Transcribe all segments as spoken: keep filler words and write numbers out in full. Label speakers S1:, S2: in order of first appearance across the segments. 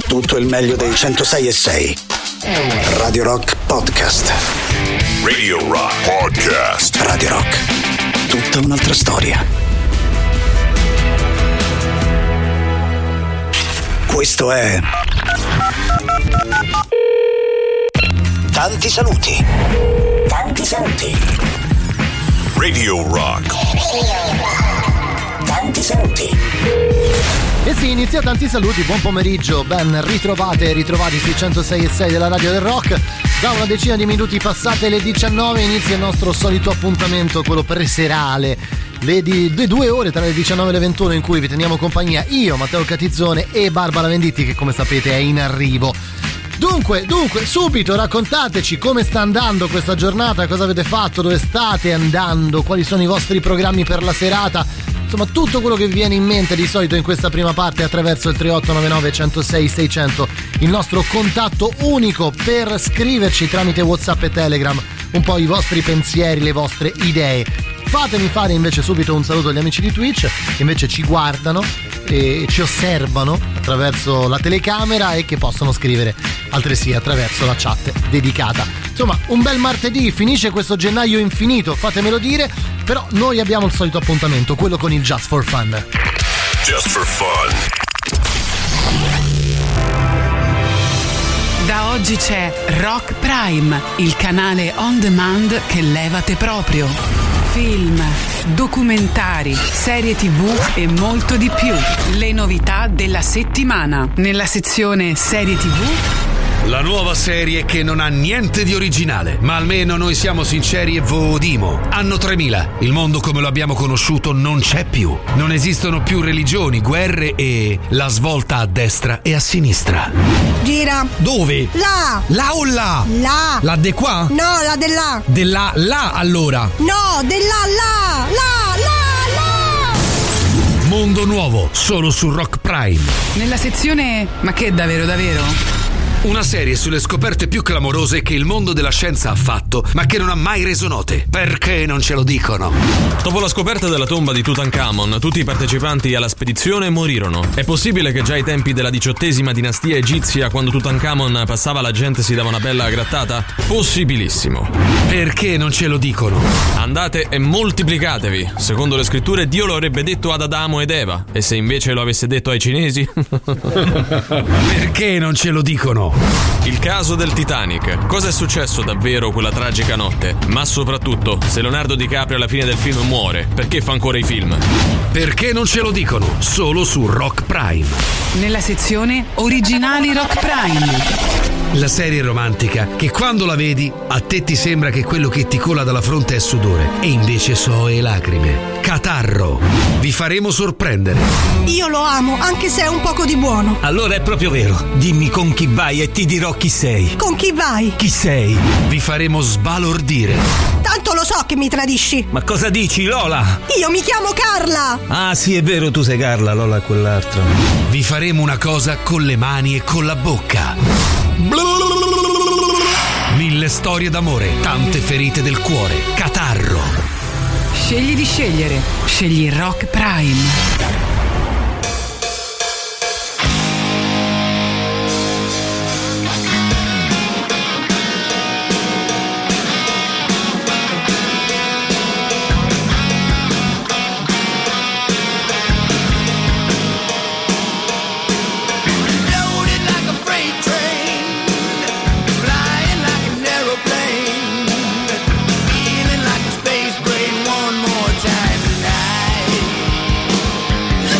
S1: tutto il meglio dei centosei e sei. Radio Rock Podcast.
S2: Radio Rock Podcast.
S1: Radio Rock. Tutta un'altra storia. Questo è Tanti saluti. Tanti saluti.
S2: Radio Rock.
S1: Tanti saluti.
S3: E sì, inizia Tanti saluti, buon pomeriggio, ben ritrovate e ritrovati sui centosei e sei della Radio del Rock. Da una decina di minuti passate le diciannove inizia il nostro solito appuntamento, quello preserale. Le, di, le due ore tra le diciannove e le ventuno in cui vi teniamo compagnia io, Matteo Catizzone e Barbara Venditti, che come sapete è in arrivo. Dunque, dunque, subito raccontateci come sta andando questa giornata, cosa avete fatto, dove state andando, quali sono i vostri programmi per la serata. Insomma, tutto quello che vi viene in mente di solito in questa prima parte attraverso il tre otto nove nove uno zero sei sei zero zero, il nostro contatto unico per scriverci tramite WhatsApp e Telegram un po' i vostri pensieri, le vostre idee. Fatemi fare invece subito un saluto agli amici di Twitch che invece ci guardano e ci osservano attraverso la telecamera e che possono scrivere altresì attraverso la chat dedicata. Insomma, un bel martedì, finisce questo gennaio infinito, fatemelo dire, però noi abbiamo il solito appuntamento, quello con il Just for Fun.
S2: Just for Fun.
S4: Da oggi c'è Rock Prime, il canale on demand che levate proprio. Film, documentari, serie tivù e molto di più. Le novità della settimana. Nella sezione serie tivù,
S5: la nuova serie che non ha niente di originale, ma almeno noi siamo sinceri e vodimo. Anno tremila, il mondo come lo abbiamo conosciuto non c'è più. Non esistono più religioni, guerre e la svolta a destra e a sinistra.
S6: Gira.
S7: Dove?
S6: Là.
S7: Là o là?
S6: Là.
S7: La de qua?
S6: No, la dell'A.
S7: Della là allora?
S6: No, dell'A, là. Là, là, là.
S5: Mondo nuovo, solo su Rock Prime.
S4: nella sezione ma che davvero davvero?
S5: Una serie sulle scoperte più clamorose che il mondo della scienza ha fatto, ma che non ha mai reso note. Perché non ce lo dicono?
S8: Dopo la scoperta della tomba di Tutankhamon, tutti i partecipanti alla spedizione morirono. È possibile che già ai tempi della diciottesima dinastia egizia, quando Tutankhamon passava, la gente si dava una bella grattata? Possibilissimo.
S5: Perché non ce lo dicono?
S8: Andate e moltiplicatevi. Secondo le scritture Dio lo avrebbe detto ad Adamo ed Eva. E se invece lo avesse detto ai cinesi?
S5: Perché non ce lo dicono?
S8: Il caso del Titanic. Cosa è successo davvero quella tragica notte? Ma soprattutto, se Leonardo DiCaprio alla fine del film muore, perché fa ancora i film?
S5: Perché non ce lo dicono? Solo su Rock Prime.
S4: Nella sezione originali Rock Prime.
S5: La serie romantica che quando la vedi a te ti sembra che quello che ti cola dalla fronte è sudore e invece so e lacrime. Catarro. Vi faremo sorprendere.
S6: Io lo amo, anche se è un poco di buono.
S7: Allora è proprio vero. Dimmi con chi vai e ti dirò chi sei.
S6: Con chi vai?
S7: Chi sei?
S5: Vi faremo sbalordire.
S6: Tanto lo so che mi tradisci.
S7: Ma cosa dici, Lola?
S6: Io mi chiamo Carla.
S7: Ah sì, è vero, tu sei Carla, Lola è quell'altra.
S5: Vi faremo una cosa con le mani e con la bocca. Mille storie d'amore, tante ferite del cuore. Catarro.
S4: Scegli di scegliere. Scegli Rock Prime.
S9: Feeling like a space brain one more time tonight.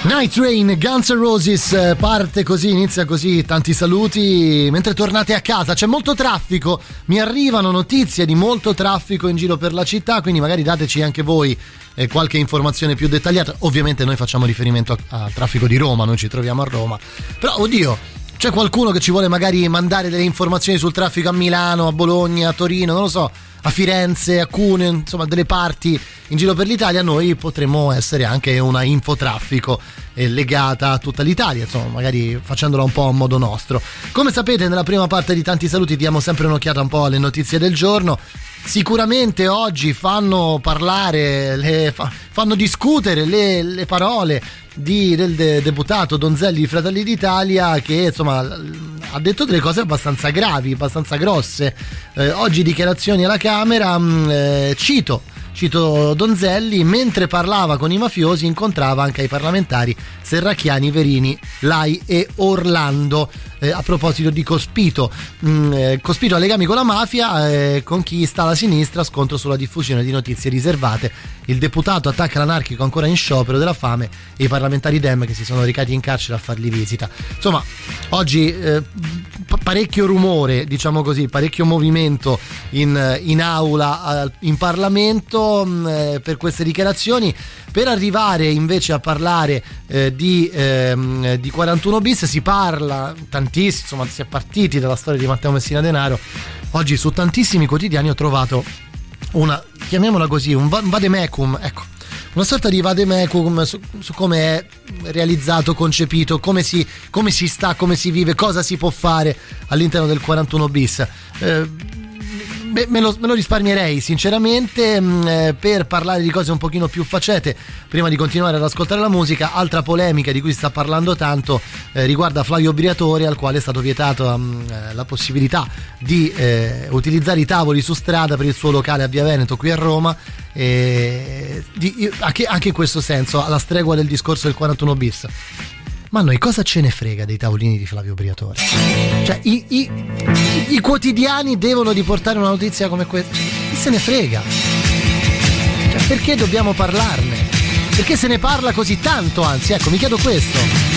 S3: Night Train, Guns N' Roses, parte così, inizia così, tanti saluti. Mentre tornate a casa c'è molto traffico, mi arrivano notizie di molto traffico in giro per la città, quindi magari dateci anche voi eh, qualche informazione più dettagliata. Ovviamente noi facciamo riferimento al traffico di Roma, noi ci troviamo a Roma, però oddio, c'è qualcuno che ci vuole magari mandare delle informazioni sul traffico a Milano, a Bologna, a Torino, non lo so, a Firenze, a Cuneo, insomma delle parti in giro per l'Italia. Noi potremmo essere anche una infotraffico eh, legata a tutta l'Italia, insomma magari facendola un po' a modo nostro. Come sapete, nella prima parte di Tanti Saluti diamo sempre un'occhiata un po' alle notizie del giorno. Sicuramente oggi fanno parlare, le, fa, fanno discutere le, le parole di, del de, deputato Donzelli di Fratelli d'Italia, che insomma ha detto delle cose abbastanza gravi, abbastanza grosse. Eh, oggi dichiarazioni alla Camera, mh, eh, cito Cito Donzelli: mentre parlava con i mafiosi incontrava anche i parlamentari Serracchiani, Verini, Lai e Orlando. Eh, a proposito di Cospito, mh, eh, Cospito ha legami con la mafia, eh, con chi sta alla sinistra, scontro sulla diffusione di notizie riservate. Il deputato attacca l'anarchico ancora in sciopero della fame e i parlamentari Dem che si sono recati in carcere a fargli visita. Insomma, oggi eh, parecchio rumore, diciamo così, parecchio movimento in, in aula, in Parlamento, mh, per queste dichiarazioni. Per arrivare invece a parlare eh, di, ehm, di quarantuno bis, si parla tantissimo, insomma si è partiti dalla storia di Matteo Messina Denaro. Oggi su tantissimi quotidiani ho trovato una, chiamiamola così, un vademecum, ecco, una sorta di vademecum su, su come è realizzato, concepito, come si, come si sta, come si vive, cosa si può fare all'interno del quarantuno bis. Eh, Me lo, me lo risparmierei sinceramente mh, per parlare di cose un pochino più facete. Prima di continuare ad ascoltare la musica, altra polemica di cui si sta parlando tanto eh, riguarda Flavio Briatore, al quale è stato vietato um, la possibilità di eh, utilizzare i tavoli su strada per il suo locale a Via Veneto qui a Roma. E di, anche, anche in questo senso, alla stregua del discorso del quarantuno bis. Ma a noi cosa ce ne frega dei tavolini di Flavio Briatore? Cioè i, i, i quotidiani devono riportare una notizia come questa. Chi se ne frega? Cioè, perché dobbiamo parlarne? Perché se ne parla così tanto? Anzi, ecco, mi chiedo questo.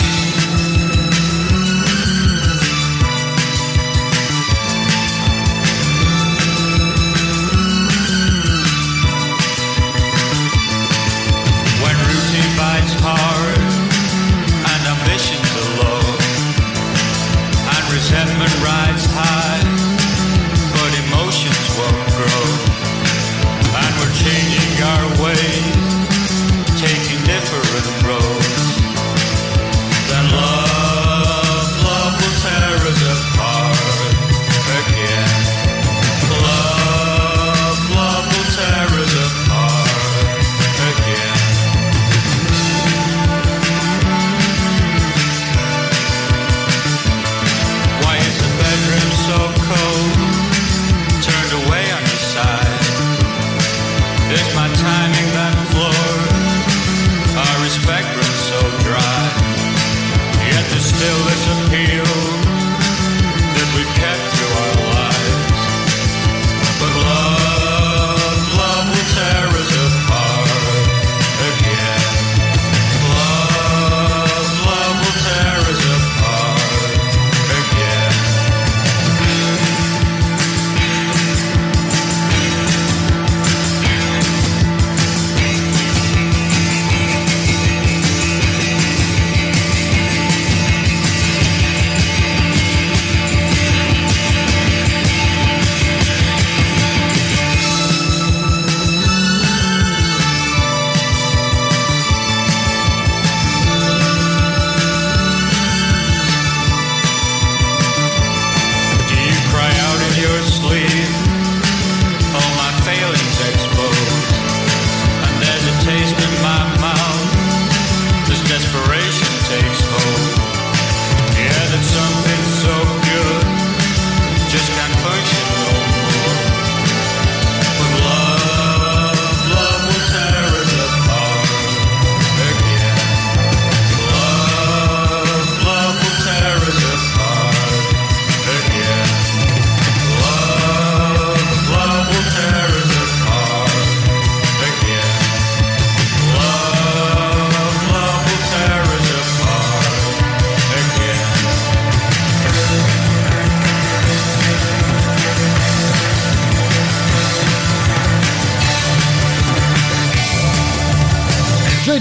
S9: Resentment rides high, but emotions won't grow. And we're changing our ways, taking different roads.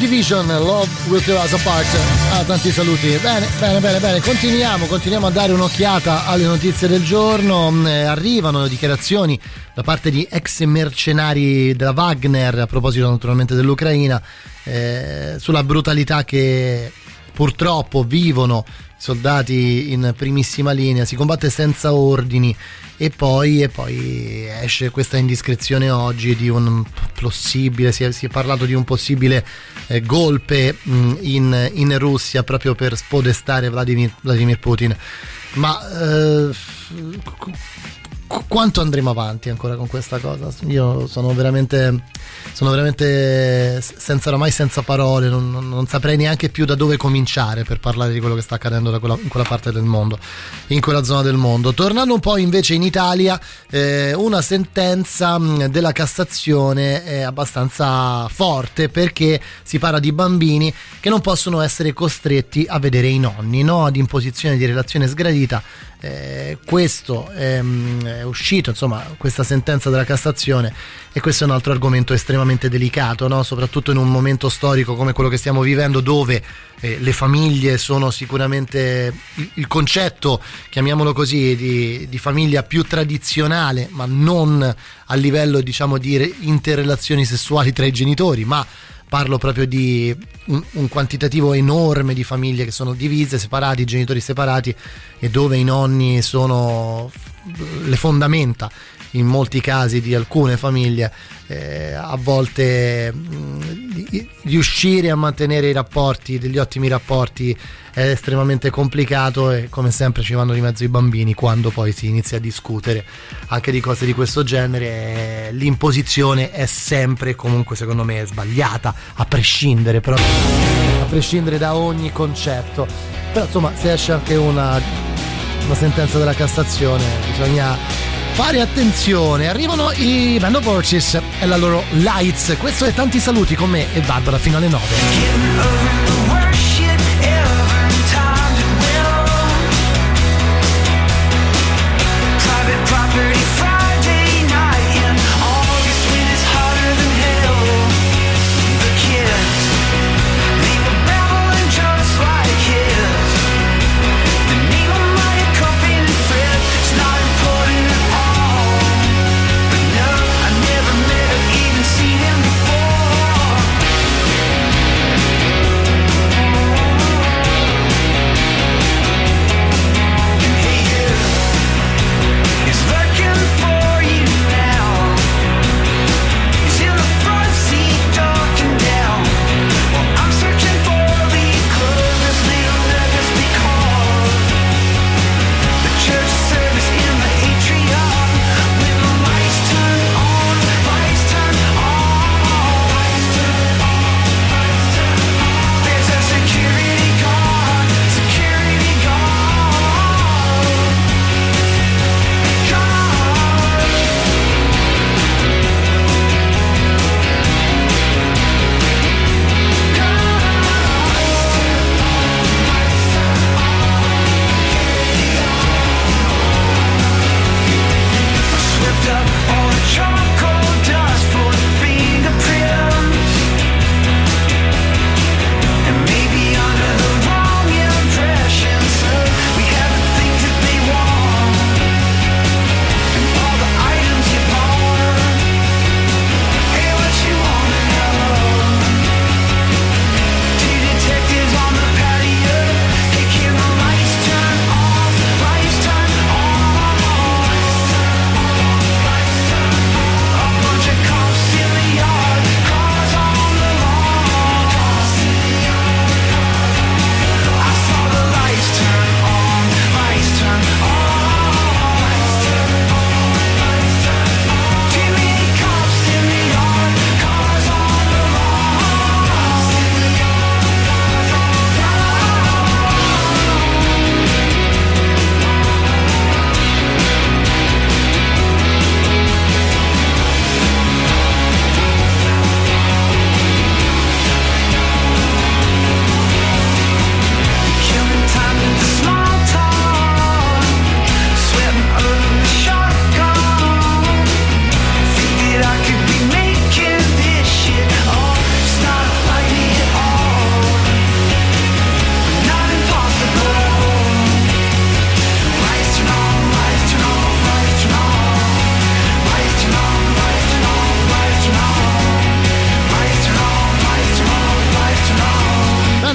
S3: Division, Love Will Tear Us Apart. Ah, tanti saluti. Bene, bene, bene, bene. Continuiamo, continuiamo a dare un'occhiata alle notizie del giorno. Eh, arrivano dichiarazioni da parte di ex mercenari della Wagner, a proposito naturalmente dell'Ucraina, eh, sulla brutalità che purtroppo vivono i soldati in primissima linea. Si combatte senza ordini. E poi, e poi esce questa indiscrezione oggi di un possibile, si è, si è parlato di un possibile eh, golpe mh, in, in Russia proprio per spodestare Vladimir, Vladimir Putin. Ma eh, qu- quanto andremo avanti ancora con questa cosa? Io sono veramente, sono veramente senza, oramai senza parole, non, non, non saprei neanche più da dove cominciare per parlare di quello che sta accadendo da quella, in quella parte del mondo, in quella zona del mondo. Tornando un po' invece in Italia, eh, una sentenza della Cassazione è abbastanza forte, perché si parla di bambini che non possono essere costretti a vedere i nonni, no? Ad imposizione di relazione sgradita. Eh, questo è, è uscito, insomma, questa sentenza della Cassazione, e questo è un altro argomento estremamente delicato, no? Soprattutto in un momento storico come quello che stiamo vivendo, dove eh, le famiglie sono sicuramente il, il concetto, chiamiamolo così, di, di famiglia più tradizionale, ma non a livello, diciamo, di interrelazioni sessuali tra i genitori, ma parlo proprio di un, un quantitativo enorme di famiglie che sono divise, separati, genitori separati, e dove i nonni sono le fondamenta in molti casi di alcune famiglie. Eh, a volte mh, riuscire a mantenere i rapporti, degli ottimi rapporti, è estremamente complicato, e come sempre ci vanno di mezzo i bambini quando poi si inizia a discutere anche di cose di questo genere. Eh, l'imposizione è sempre, comunque secondo me, sbagliata, a prescindere, però a prescindere da ogni concetto. Però insomma, se esce anche una, una sentenza della Cassazione, bisogna fare attenzione. Arrivano i Band of Horses e la loro Lights. Questo è Tanti Saluti con me e Barbara fino alle nove.
S10: Never met or even seen him before.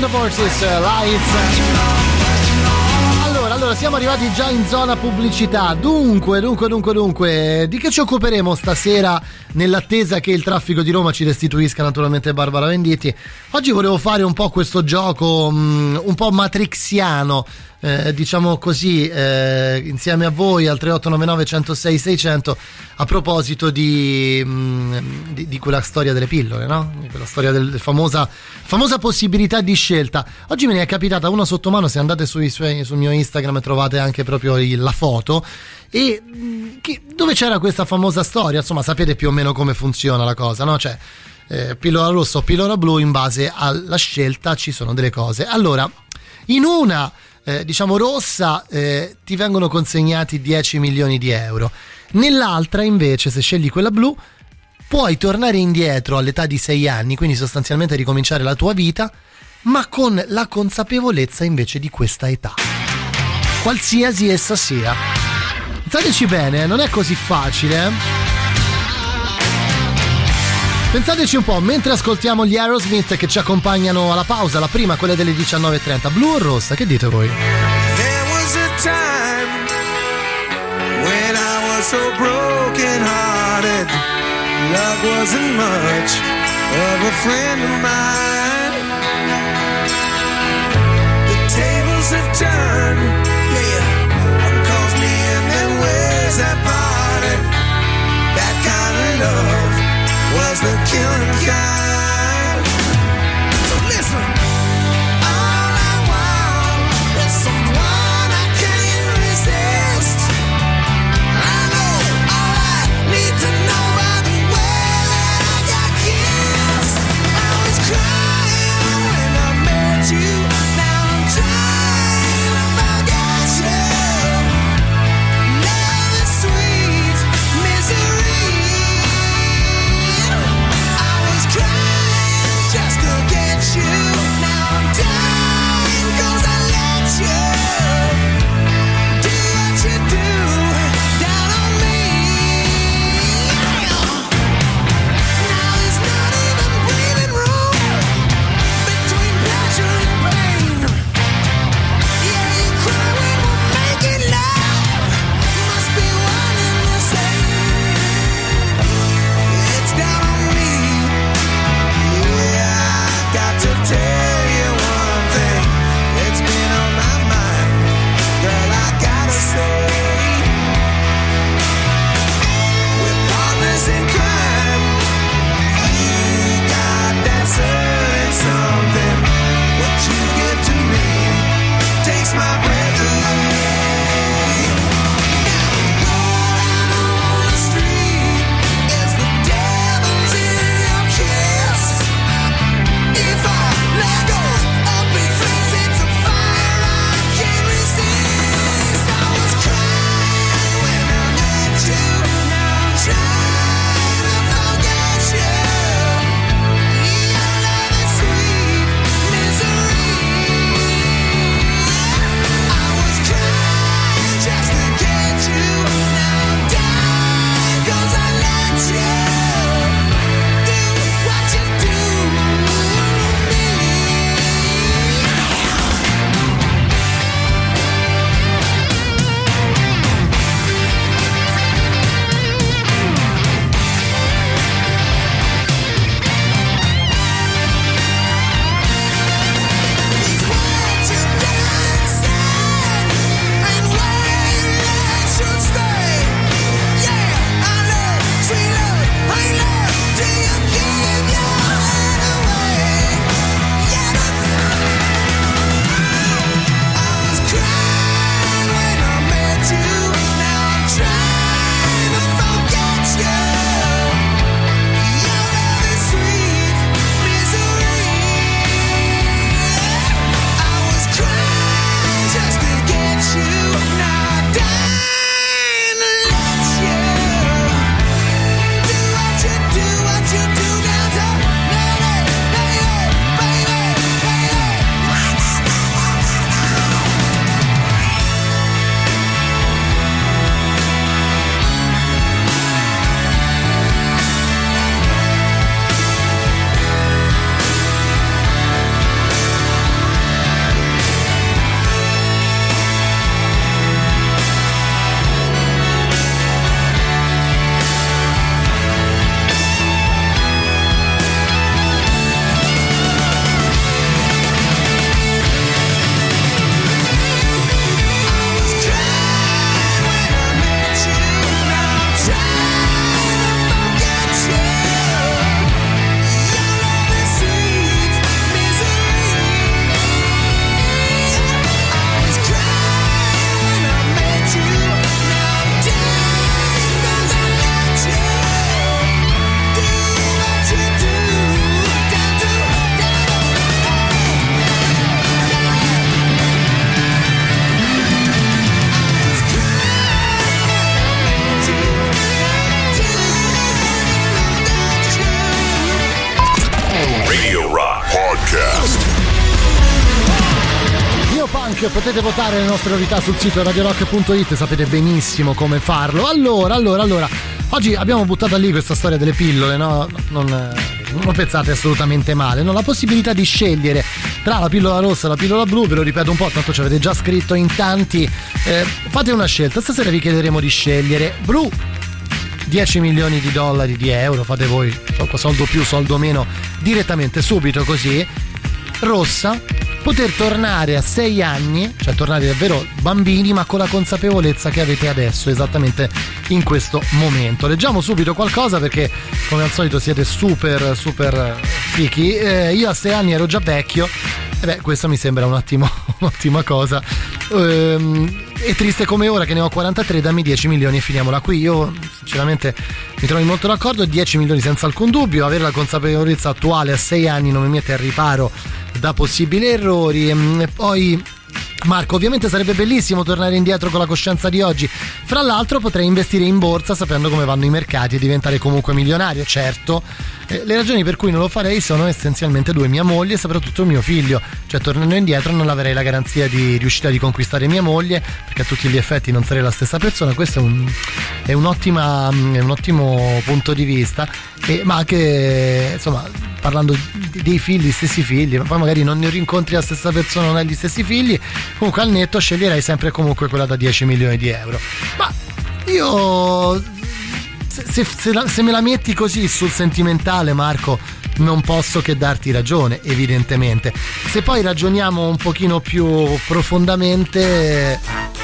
S3: the Forces, Lights. Allora, allora, siamo arrivati già in zona pubblicità. Dunque, dunque, dunque, dunque, di che ci occuperemo stasera nell'attesa che il traffico di Roma ci restituisca naturalmente Barbara Venditti? Oggi volevo fare un po' questo gioco um, un po' matrixiano, eh, diciamo così, eh, insieme a voi al tre otto nove nove, uno zero sei, seicento, a proposito di, um, di, di quella storia delle pillole, no? Di quella storia del famosa, famosa possibilità di scelta. Oggi me ne è capitata una sotto mano, se andate sui suoi, sul mio Instagram trovate anche proprio il, la foto, e che, dove c'era questa famosa storia, insomma sapete più o meno come funziona la cosa, no? Cioè eh, pillola rossa o pillola blu, in base alla scelta ci sono delle cose. Allora, in una eh, diciamo rossa eh, ti vengono consegnati dieci milioni di euro, nell'altra invece, se scegli quella blu, puoi tornare indietro all'età di sei anni, quindi sostanzialmente ricominciare la tua vita, ma con la consapevolezza invece di questa età, qualsiasi essa sia. Pensateci bene, non è così facile, eh? Pensateci un po', mentre ascoltiamo gli Aerosmith che ci accompagnano alla pausa, la prima, quella delle diciannove e trenta. Blu o rossa, che dite voi?
S10: There was a time when I was so broken hearted, love wasn't much of a friend of mine. The tables have turned, yeah, one calls me and then where's that party? That kind of love was the killing kind. So listen, all I want is someone I can't resist. I know all I need to know by the way that I got kissed. I was crying when I met you. Now I'm trying to forget you. Love is sweet misery. I was crying
S3: Funk. Potete votare le nostre novità sul sito radio rock punto it, sapete benissimo come farlo. Allora, allora, allora, oggi abbiamo buttato lì questa storia delle pillole, no? Non, non pensate assolutamente male, no? La possibilità di scegliere tra la pillola rossa e la pillola blu, ve lo ripeto un po', tanto ci avete già scritto in tanti. Eh, fate una scelta, stasera vi chiederemo di scegliere blu, dieci milioni di dollari, di euro, fate voi, soldo più, soldo meno, direttamente, subito così. Rossa, poter tornare a sei anni, cioè tornare davvero bambini, ma con la consapevolezza che avete adesso, esattamente in questo momento. Leggiamo subito qualcosa perché come al solito siete super super fichi. Eh, io a sei anni ero già vecchio e beh, questa mi sembra un attimo un'ottima cosa. Ehm, è triste come ora che ne ho quarantatré, dammi dieci milioni e finiamola qui. Io sinceramente mi trovo molto d'accordo, dieci milioni senza alcun dubbio. Avere la consapevolezza attuale a sei anni non mi mette al riparo da possibili errori. E poi Marco, ovviamente sarebbe bellissimo tornare indietro con la coscienza di oggi. Fra l'altro potrei investire in borsa sapendo come vanno i mercati e diventare comunque milionario, certo. Eh, le ragioni per cui non lo farei sono essenzialmente due: mia moglie e soprattutto mio figlio. Cioè, tornando indietro non avrei la garanzia di riuscire a riconquistare mia moglie, perché a tutti gli effetti non sarei la stessa persona. Questo è un, è un'ottima, è un ottimo punto di vista. E, ma anche, insomma, parlando dei figli, stessi figli, poi magari non ne rincontri la stessa persona, non hai gli stessi figli, comunque al netto sceglierei sempre comunque quella da dieci milioni di euro. Ma io, se, se, se, la, se me la metti così sul sentimentale, Marco, non posso che darti ragione, evidentemente. Se poi ragioniamo un pochino più profondamente,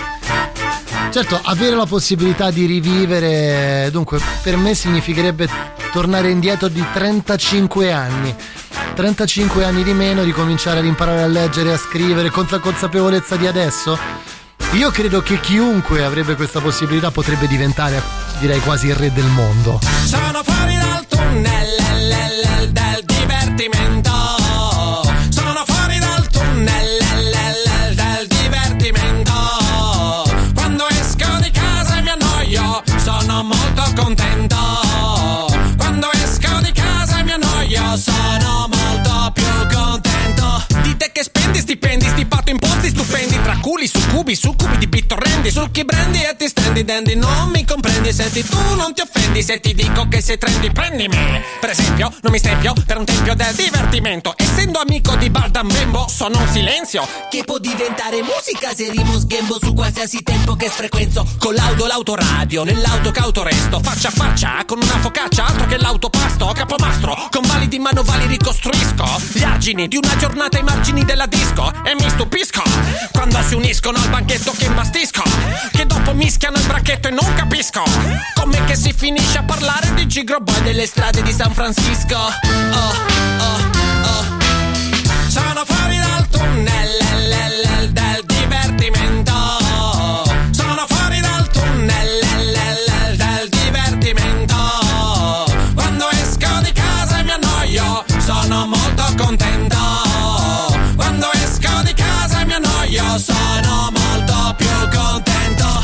S3: certo, avere la possibilità di rivivere, dunque, per me significherebbe tornare indietro di trentacinque anni. trentacinque anni di meno, ricominciare ad imparare a leggere e a scrivere con la consapevolezza di adesso. Io credo che chiunque avrebbe questa possibilità potrebbe diventare, direi, quasi il re del mondo.
S10: Sono fuori dal tunnel del divertimento. Sono fuori dal tunnel del divertimento. Quando esco di casa e mi annoio, sono molto contento. Quando esco di casa e mi annoio, sono molto più contento. Dite che spendi stipendi, stipato imposti stupendi, tra culi, succubi, succubi di bittorrendi, succhi brendi e ti stendi dendi. Non mi comprendi, senti, tu non ti offendi se ti dico che sei trendy, prendimi. Per esempio, non mi stempio per un tempio del divertimento. Essendo amico di Bardam Bembo, sono un silenzio
S11: che può diventare musica se rimo sghembo su qualsiasi tempo che frequenzo.
S10: Con l'auto, l'autoradio, nell'auto cauto resto, faccia a faccia con una focaccia, altro che l'autopasto, capomastro, con validi manovali ricostruisco gli argini di una giornata ai margini della disco e mi stupisco quando si uniscono al banchetto che imbastisco, che dopo mischiano il bracchetto e non capisco com'è che si finisce a parlare di gigroboy delle strade di San Francisco. Oh, oh, oh. Sono fuori dal tunnel del divertimento. Sono fuori dal tunnel del divertimento. Quando esco di casa e mi annoio, sono molto contento. Quando esco di casa e mi annoio, sono molto più contento.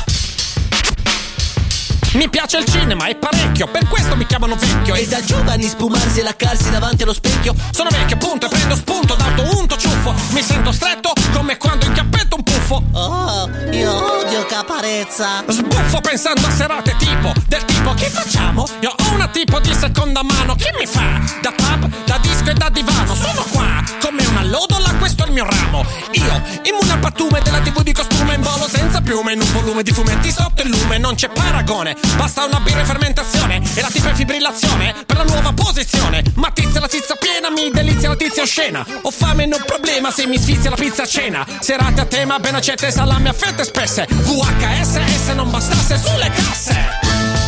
S10: Mi piace il cinema, è parecchio, per questo mi chiamano vecchio.
S11: E da giovani spumarsi e laccarsi davanti allo specchio.
S10: Sono vecchio appunto e prendo spunto d'autounto ciuffo. Mi sento stretto come quando inchiappetto un puffo.
S11: Oh, io odio caparezza.
S10: Sbuffo pensando a serate tipo, del tipo che facciamo? Io ho una tipo di seconda mano, chi mi fa? Da pub, da disco e da divano. Sono qua, come una lodola, questo è il mio ramo. Io, immune al pattume della tivù di costume, in volo senza piume, in un volume di fumetti sotto il lume. Non c'è paragone, basta una birra in fermentazione e la tipa in fibrillazione per la nuova posizione. Ma tizia la tizia piena, mi delizia la tizia oscena. Ho fame non problema se mi sfizia la pizza a cena. Serate a tema, ben accette, salame a fette spesse. V H S S non bastasse sulle casse.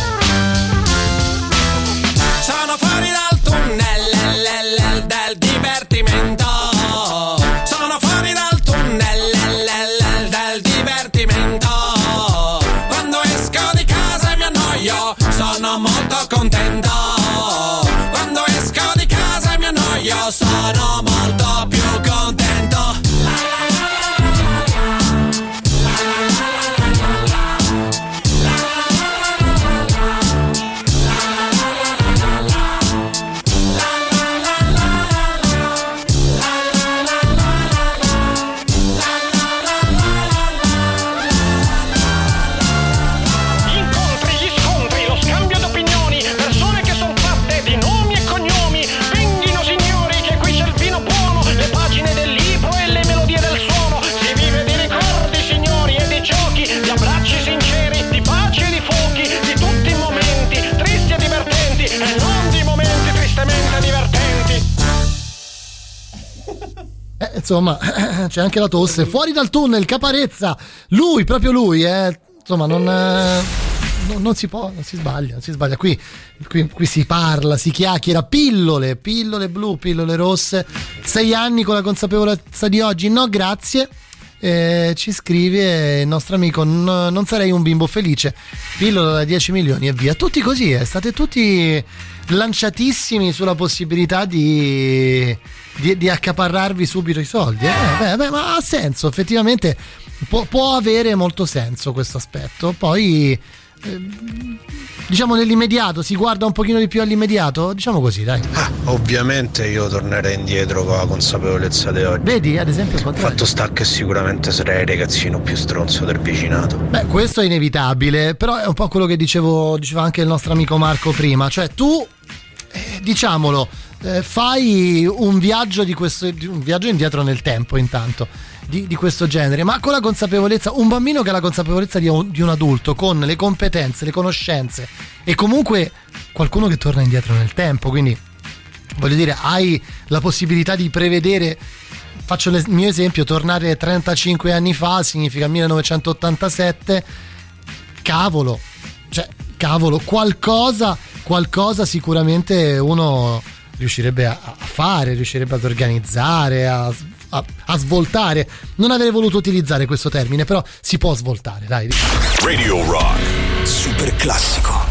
S10: Sono fuori dal tunnel del divertimento. Sono fuori dal tunnel del divertimento. Quando esco di casa e mi annoio, sono molto contento. Quando esco di casa e mi annoio, sono molto più contento.
S3: insomma c'è anche la tosse. Fuori dal tunnel, Caparezza, lui, proprio lui, eh. Insomma non, eh, non, non si può, non si sbaglia, non si sbaglia. Qui, qui, qui si parla, si chiacchiera, pillole, pillole blu, pillole rosse. Sei anni con la consapevolezza di oggi? No, grazie. Eh, ci scrive il nostro amico: no, non sarei un bimbo felice, pillola da dieci milioni e via. Tutti così, eh, state tutti lanciatissimi sulla possibilità di, di, di accaparrarvi subito i soldi, eh? beh, beh, ma ha senso, effettivamente può, può avere molto senso questo aspetto. Poi eh, diciamo nell'immediato si guarda un pochino di più all'immediato, diciamo così, dai.
S12: Ah, ovviamente io tornerei indietro con la consapevolezza di oggi.
S3: Vedi, ad esempio il contrario.
S12: Fatto sta che sicuramente sarei il ragazzino più stronzo del vicinato.
S3: Beh, questo è inevitabile, però è un po' quello che dicevo diceva anche il nostro amico Marco prima, cioè tu eh, diciamolo, eh, fai un viaggio di questo, un viaggio indietro nel tempo intanto di, di questo genere, ma con la consapevolezza, un bambino che ha la consapevolezza di un, di un adulto, con le competenze, le conoscenze e comunque qualcuno che torna indietro nel tempo, quindi voglio dire, hai la possibilità di prevedere. Faccio il mio esempio: tornare trentacinque anni fa significa millenovecentottantasette. Cavolo, cioè cavolo, qualcosa qualcosa sicuramente uno riuscirebbe a, a fare, riuscirebbe ad organizzare, a, a, a svoltare. Non avrei voluto utilizzare questo termine, però si può svoltare, dai.
S2: Radio Rock,
S1: super classico.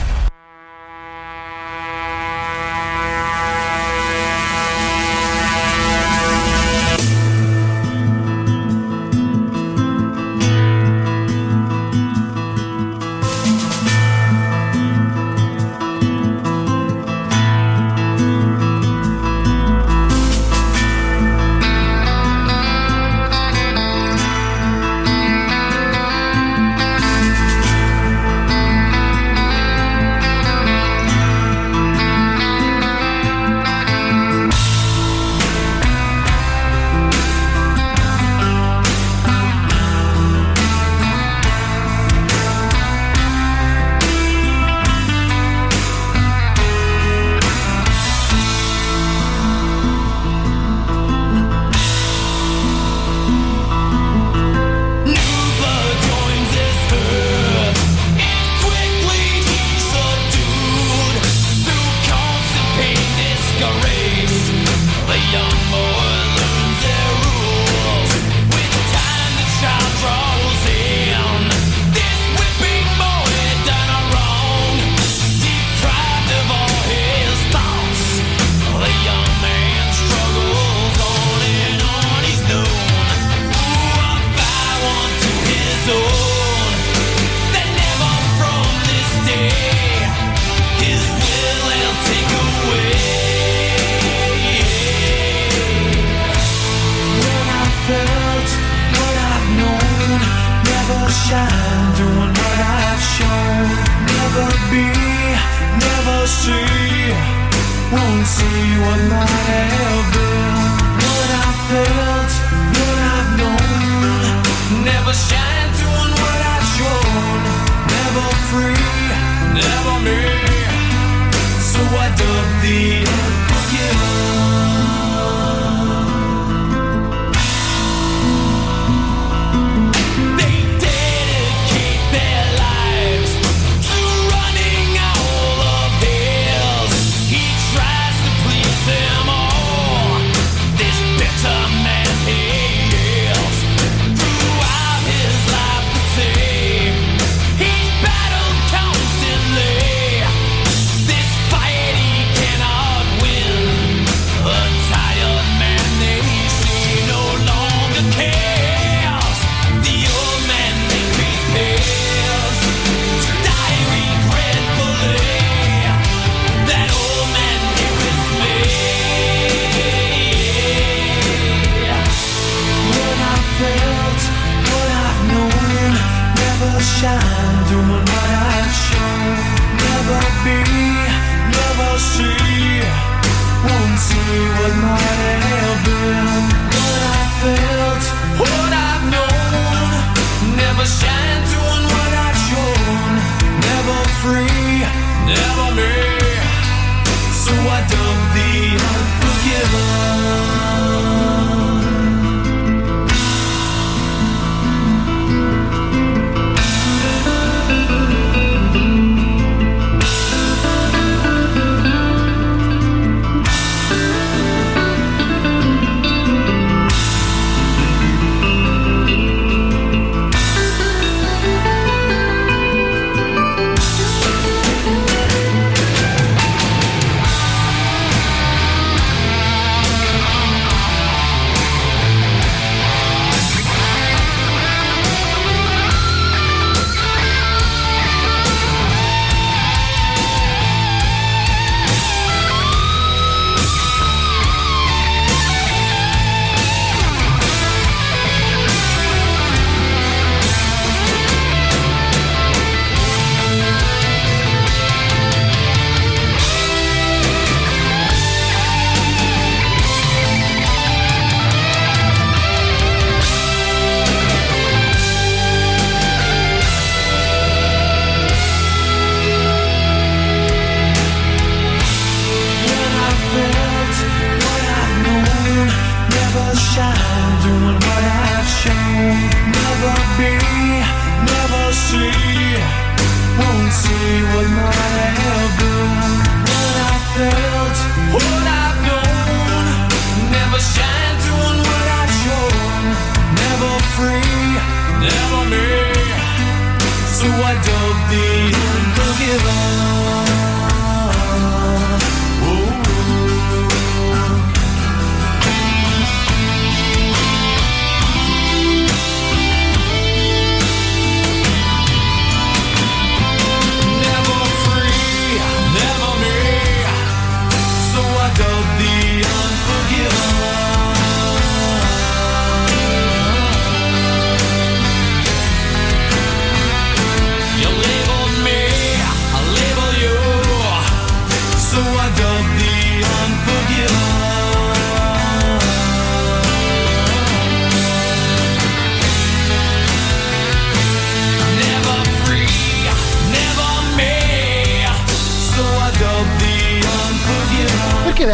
S10: This bitter man here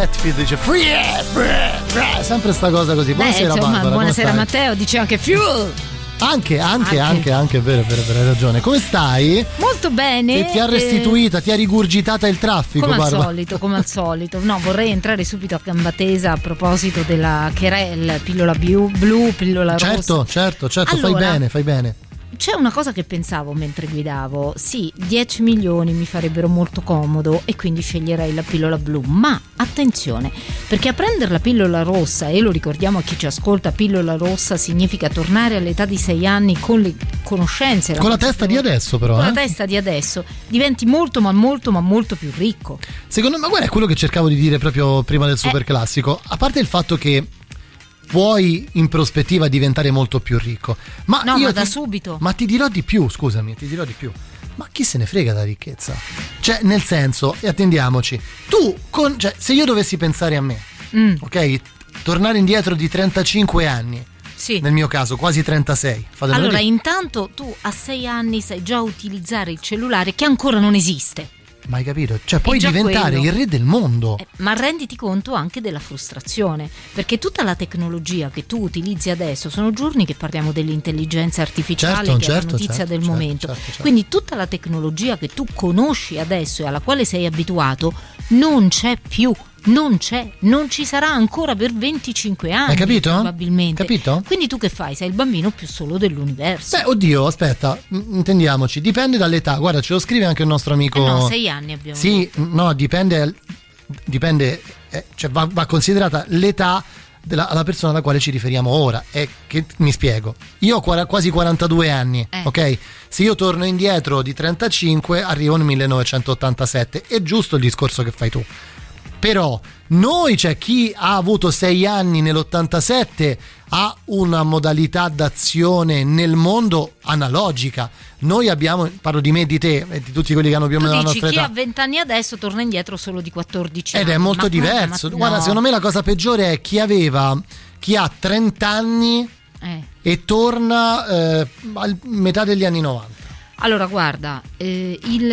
S3: Hetfield dice free air, free, free, sempre sta cosa così. Buonasera,
S13: Beh, insomma,
S3: Barbara,
S13: buonasera
S3: come stai?
S13: Matteo, dice anche fuel.
S3: Anche, anche,
S13: Anche.
S3: anche, anche, è vero, è vero, è vero, hai ragione. Come stai?
S13: Molto bene.
S3: E ti ha restituita, ti ha rigurgitata il traffico,
S13: Come al
S3: Barbara.
S13: solito, come al solito. No, vorrei entrare subito a gamba tesa a proposito della Cherel, pillola blu, blu pillola
S3: Certo,
S13: rossa.
S3: certo, certo,
S13: Allora,
S3: fai bene, fai bene.
S13: C'è una cosa che pensavo mentre guidavo. Sì, dieci milioni mi farebbero molto comodo e quindi sceglierei la pillola blu. Ma attenzione, perché a prendere la pillola rossa, e lo ricordiamo a chi ci ascolta, pillola rossa significa tornare all'età di sei anni con le conoscenze.
S3: Con la testa di adesso, però.
S13: Con
S3: eh?
S13: la testa di adesso diventi molto ma molto ma molto più ricco.
S3: Secondo me, guarda, è quello che cercavo di dire proprio prima del super classico. A parte il fatto che puoi in prospettiva diventare molto più ricco, ma
S13: No,
S3: io
S13: ma da
S3: ti,
S13: subito.
S3: ma ti dirò di più, scusami, ti dirò di più. Ma chi se ne frega della ricchezza? Cioè, nel senso, e attendiamoci, tu con, cioè, se io dovessi pensare a me,
S13: Mm.
S3: ok, tornare indietro di trentacinque anni,
S13: Sì.
S3: nel mio caso quasi trentasei, fatemelo
S13: Allora,
S3: dire.
S13: intanto tu a sei anni sai già utilizzare il cellulare che ancora non esiste.
S3: Ma hai capito? Cioè, puoi
S13: già
S3: diventare
S13: quello.
S3: il re del mondo.
S13: Eh, ma renditi conto anche della frustrazione, perché tutta la tecnologia che tu utilizzi adesso, sono giorni che parliamo dell'intelligenza artificiale,
S3: Certo,
S13: che è la
S3: certo,
S13: notizia
S3: certo,
S13: del
S3: certo,
S13: momento.
S3: certo, certo.
S13: Quindi tutta la tecnologia che tu conosci adesso e alla quale sei abituato non c'è più. Non c'è, non ci sarà ancora per venticinque anni.
S3: Hai capito?
S13: Probabilmente.
S3: Capito?
S13: Quindi tu che fai? Sei il bambino più solo dell'universo.
S3: Beh, oddio, aspetta, m- intendiamoci, dipende dall'età. Guarda, ce lo scrive anche il nostro amico.
S13: Eh no, sei anni abbiamo.
S3: Sì, no, dipende, dipende, eh, cioè va, va considerata l'età della alla persona alla quale ci riferiamo ora. E che mi spiego. Io ho quara- quasi quarantadue anni,
S13: Eh.
S3: ok? Se io torno indietro di trentacinque, arrivo nel millenovecentottantasette. È giusto il discorso che fai tu. Però noi, cioè chi ha avuto sei anni nell'ottantasette ha una modalità d'azione nel mondo analogica. Noi abbiamo, parlo di me e di te e di tutti quelli che hanno più o
S13: Tu
S3: meno la
S13: dici
S3: nostra
S13: chi
S3: età,
S13: ha venti anni adesso torna indietro solo di quattordici
S3: ed
S13: anni.
S3: è molto
S13: Ma
S3: diverso.
S13: ma-
S3: Guarda,
S13: no.
S3: secondo me la cosa peggiore è chi aveva chi ha trenta anni
S13: Eh.
S3: e torna eh, a metà degli anni novanta.
S13: Allora guarda, eh, il,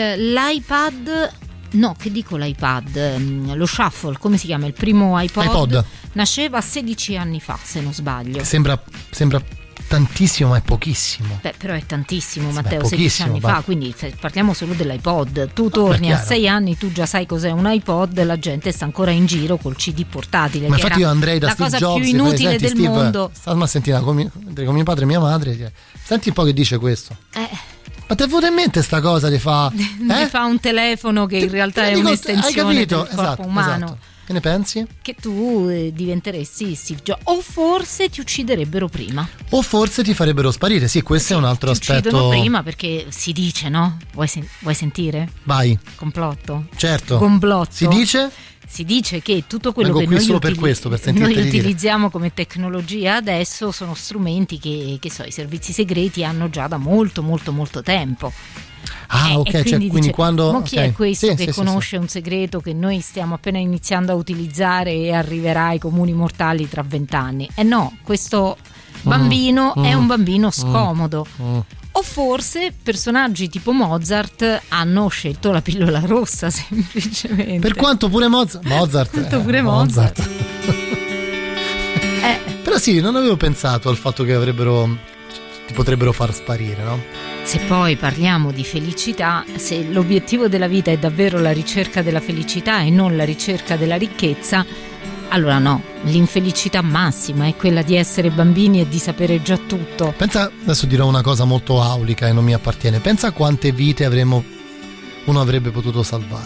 S13: l'iPad, no, che dico l'iPad, mm, lo Shuffle, come si chiama? Il primo iPod,
S3: iPod.
S13: nasceva sedici anni fa, se non sbaglio.
S3: Che sembra, sembra tantissimo, ma è pochissimo.
S13: Beh, però è tantissimo,
S3: Sì,
S13: Matteo,
S3: beh,
S13: sedici
S3: pochissimo,
S13: anni
S3: va.
S13: fa, quindi se parliamo solo dell'iPod. Tu torni a
S3: chiaro.
S13: sei anni, tu già sai cos'è un iPod, la gente sta ancora in giro col C D portatile.
S3: Ma
S13: che
S3: infatti
S13: era
S3: io andrei da
S13: la
S3: Steve
S13: cosa
S3: Jobs
S13: più
S3: e farei,
S13: inutile
S3: "Senti,
S13: del
S3: Steve,
S13: mondo.
S3: stamma a sentire con mio, con mio padre e mia madre, dire, senti un po' che dice questo.
S13: Eh.
S3: Ma ti è venuta in mente sta cosa di fa
S13: Mi
S3: eh?
S13: fa un telefono che in realtà è
S3: Dico,
S13: un'estensione
S3: hai capito?
S13: del corpo
S3: Esatto,
S13: umano.
S3: esatto. Che ne pensi?
S13: Che tu eh, diventeresti Steve Jobs, o forse ti ucciderebbero prima.
S3: O forse ti farebbero sparire. Sì, questo è un altro
S13: Ti uccidono
S3: aspetto.
S13: prima perché si dice, no? Vuoi, sen- vuoi sentire?
S3: Vai.
S13: Complotto.
S3: Certo.
S13: Complotto.
S3: Si dice?
S13: Si dice che tutto quello
S3: Vengo
S13: che
S3: qui
S13: noi,
S3: solo per
S13: utili-
S3: questo, per sentirti
S13: noi
S3: dire.
S13: utilizziamo come tecnologia adesso sono strumenti che, che so, i servizi segreti hanno già da molto molto molto tempo.
S3: Ah,
S13: Eh,
S3: ok,
S13: e
S3: cioè,
S13: quindi,
S3: quindi
S13: dice,
S3: quando
S13: ma chi
S3: ok.
S13: è questo
S3: Sì,
S13: che
S3: sì, sì,
S13: conosce un segreto che noi stiamo appena iniziando a utilizzare e arriverà ai comuni mortali tra vent'anni? Eh no, questo bambino
S3: Mm,
S13: è
S3: mm,
S13: un bambino
S3: mm,
S13: scomodo.
S3: mm.
S13: O forse personaggi tipo Mozart hanno scelto la pillola rossa semplicemente.
S3: Per quanto pure Mozart Mozart,
S13: Quanto
S3: eh,
S13: pure Mozart. Eh.
S3: Però sì, non avevo pensato al fatto che avrebbero ti potrebbero far sparire, no?
S13: Se poi parliamo di felicità, se l'obiettivo della vita è davvero la ricerca della felicità e non la ricerca della ricchezza, allora no, l'infelicità massima è quella di essere bambini e di sapere già tutto.
S3: Pensa, adesso dirò una cosa molto aulica e non mi appartiene. Pensa a quante vite avremmo uno avrebbe potuto salvare.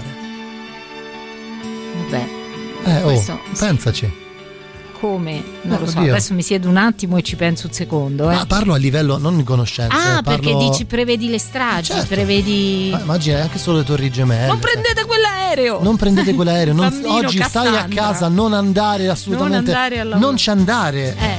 S13: Vabbè,
S3: Eh, oh,
S13: questo, sì.
S3: pensaci.
S13: Come? Non
S3: Oh,
S13: lo so,
S3: oddio.
S13: adesso mi siedo un attimo e ci penso un secondo. Eh.
S3: Ma parlo a livello non di conoscenza.
S13: Ah,
S3: eh, parlo...
S13: perché dici prevedi le stragi,
S3: Certo.
S13: prevedi...
S3: Ma immagina anche solo le torri gemelle.
S13: Non prendete quell'aereo!
S3: Non prendete quell'aereo. non-
S13: Bambino,
S3: oggi stai a
S13: Cassandra.
S3: casa, non andare assolutamente.
S13: Non andare al lavoro.
S3: non ci andare.
S13: Eh,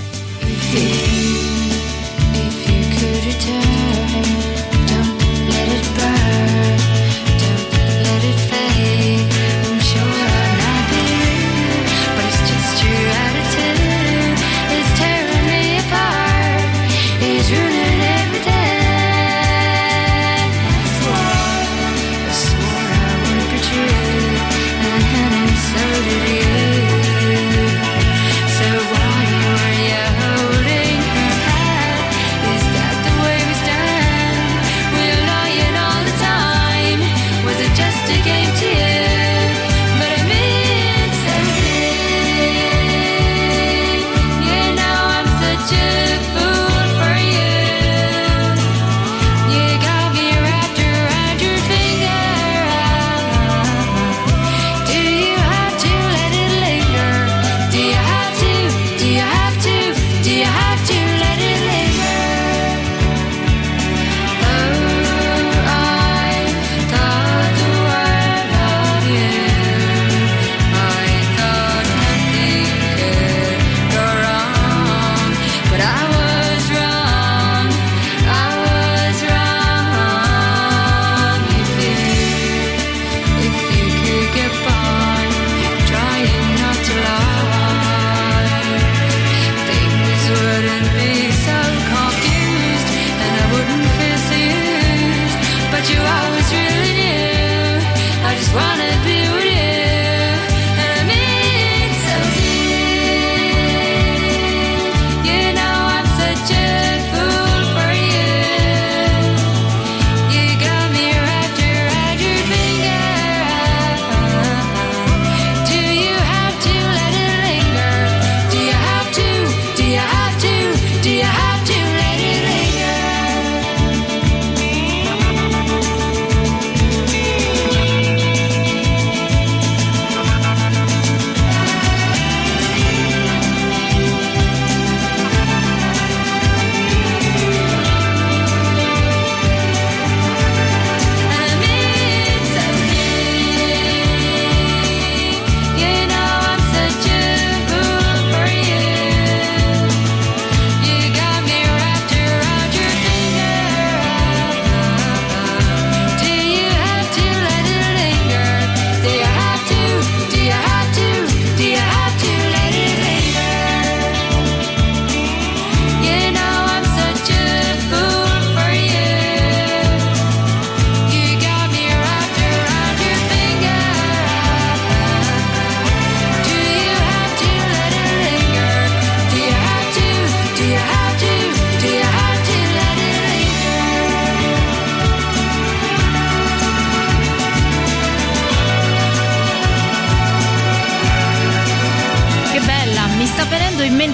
S14: If you could return, don't let it burn, don't let it fade. I'm sure I'm not being rude, but it's just your attitude. It's tearing me apart, it's ruining every day. I swore, I swore I would be true, and honey, so did you.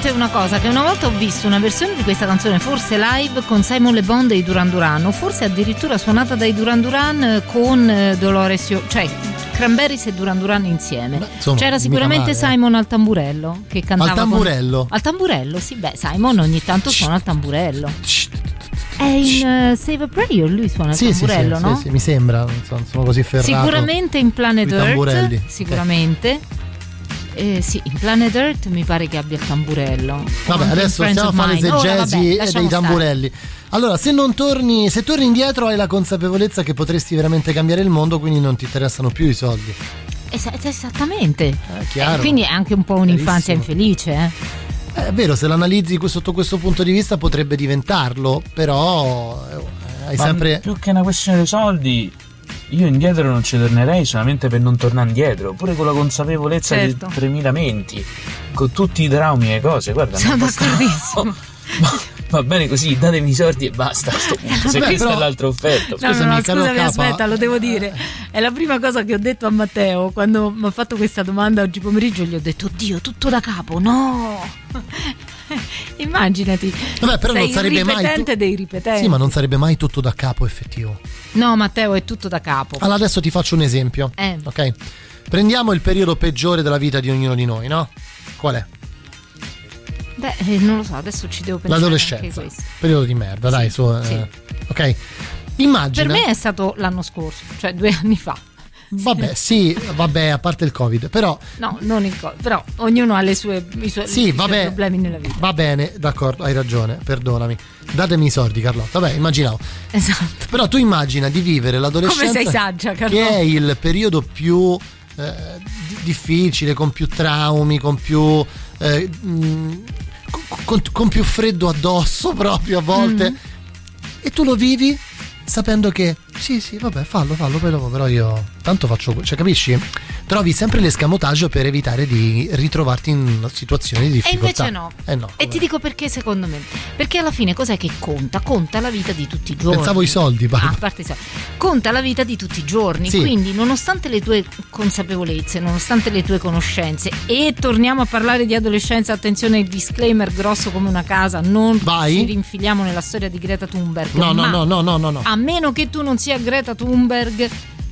S13: mente una cosa, che una volta ho visto una versione di questa canzone, forse live con Simon Le Bon dei Duran Duran, o forse addirittura suonata dai Duran Duran con eh, Dolores Io- cioè Cranberries e Duran Duran insieme.
S3: Beh, insomma,
S13: c'era sicuramente
S3: mica male, eh.
S13: Simon al tamburello che cantava
S3: Al tamburello?
S13: con... al tamburello, sì, beh, Simon ogni tanto suona al tamburello. È in uh, Save a Prayer, lui suona il
S3: Sì, sì,
S13: tamburello,
S3: sì,
S13: no?
S3: sì, sì, mi sembra, non so, sono così ferrato.
S13: Sicuramente in Planet
S3: Sui tamburelli.
S13: Earth, sicuramente. Eh, sì, in Planet Earth mi pare che abbia il tamburello.
S3: Vabbè,
S13: Anche
S3: adesso
S13: in Friends
S3: stiamo a
S13: of
S3: fare
S13: Mine. Ora,
S3: esegesi
S13: vabbè,
S3: dei
S13: lasciamo stare.
S3: tamburelli. Allora, se non torni, se torni indietro hai la consapevolezza che potresti veramente cambiare il mondo, quindi non ti interessano più i soldi.
S13: Es- esattamente.
S3: Eh, chiaro.
S13: Eh, quindi è anche un po' un'infanzia
S3: Chiarissimo.
S13: infelice, eh?
S3: È vero, se l'analizzi sotto questo punto di vista potrebbe diventarlo, però eh, hai
S15: Ma
S3: sempre...
S15: più che una questione di soldi, io indietro non ci tornerei solamente per non tornare indietro, pure con la consapevolezza
S13: Certo.
S15: di tremila menti, con tutti i traumi e cose, guarda,
S13: Sono
S15: non basta-
S13: d'accordissimo.
S15: va bene così, datemi i soldi e basta a sto punto, se
S3: Beh,
S15: questa
S3: però-
S15: è l'altra offerta.
S13: No, no,
S3: Scusami,
S13: no,
S3: caro
S13: scusami,
S3: Capa.
S13: aspetta, lo devo dire. È la prima cosa che ho detto a Matteo quando mi ha fatto questa domanda oggi pomeriggio. Gli ho detto: Oddio, tutto da capo, no! Immaginati.
S3: Vabbè, però
S13: sei
S3: non sarebbe
S13: il
S3: mai
S13: ripetente
S3: tu-
S13: dei ripetenti.
S3: Sì, ma non sarebbe mai tutto da capo effettivo.
S13: No, Matteo, è tutto da capo.
S3: Allora adesso ti faccio un esempio.
S13: Eh.
S3: Ok? Prendiamo il periodo peggiore della vita di ognuno di noi, no? Qual è?
S13: Beh, eh, non lo so, adesso ci devo pensare. Anche
S3: L'adolescenza.
S13: questo.
S3: Periodo di merda, dai, su. eh,
S13: sì.
S3: Ok? Immagina.
S13: Per me è stato l'anno scorso, cioè due anni fa.
S3: Vabbè, sì, vabbè, a parte il Covid, però
S13: No, non il Covid, però ognuno ha le sue, i suoi,
S3: sì,
S13: i suoi
S3: vabbè,
S13: problemi nella vita.
S3: va bene, d'accordo, hai ragione, perdonami. Datemi i soldi, Carlotta. Vabbè, immaginavo.
S13: Esatto.
S3: Però tu immagina di vivere l'adolescenza,
S13: Come sei saggia,
S3: che
S13: Carlotta.
S3: è il periodo più eh, di- difficile, con più traumi, con più eh, mh, con, con- con più freddo addosso proprio a volte.
S13: Mm.
S3: E tu lo vivi sapendo che sì, sì, vabbè, fallo, fallo, poi dopo, però io tanto faccio, cioè, capisci? Trovi sempre l'escamotage per evitare di ritrovarti in situazioni di
S13: E
S3: difficoltà.
S13: invece no.
S3: Eh no.
S13: E ti dico perché secondo me. Perché alla fine cos'è che conta? Conta la vita di tutti i giorni.
S3: Pensavo i soldi,
S13: Ah,
S3: Barbara.
S13: a parte i soldi. Conta la vita di tutti i giorni.
S3: Sì.
S13: Quindi, nonostante le tue consapevolezze, nonostante le tue conoscenze, e torniamo a parlare di adolescenza, attenzione, il disclaimer grosso come una casa, non
S3: Vai.
S13: ci rinfiliamo nella storia di Greta Thunberg.
S3: No, no,
S13: ma
S3: no, no, no, no, no.
S13: a meno che tu non sia Greta Thunberg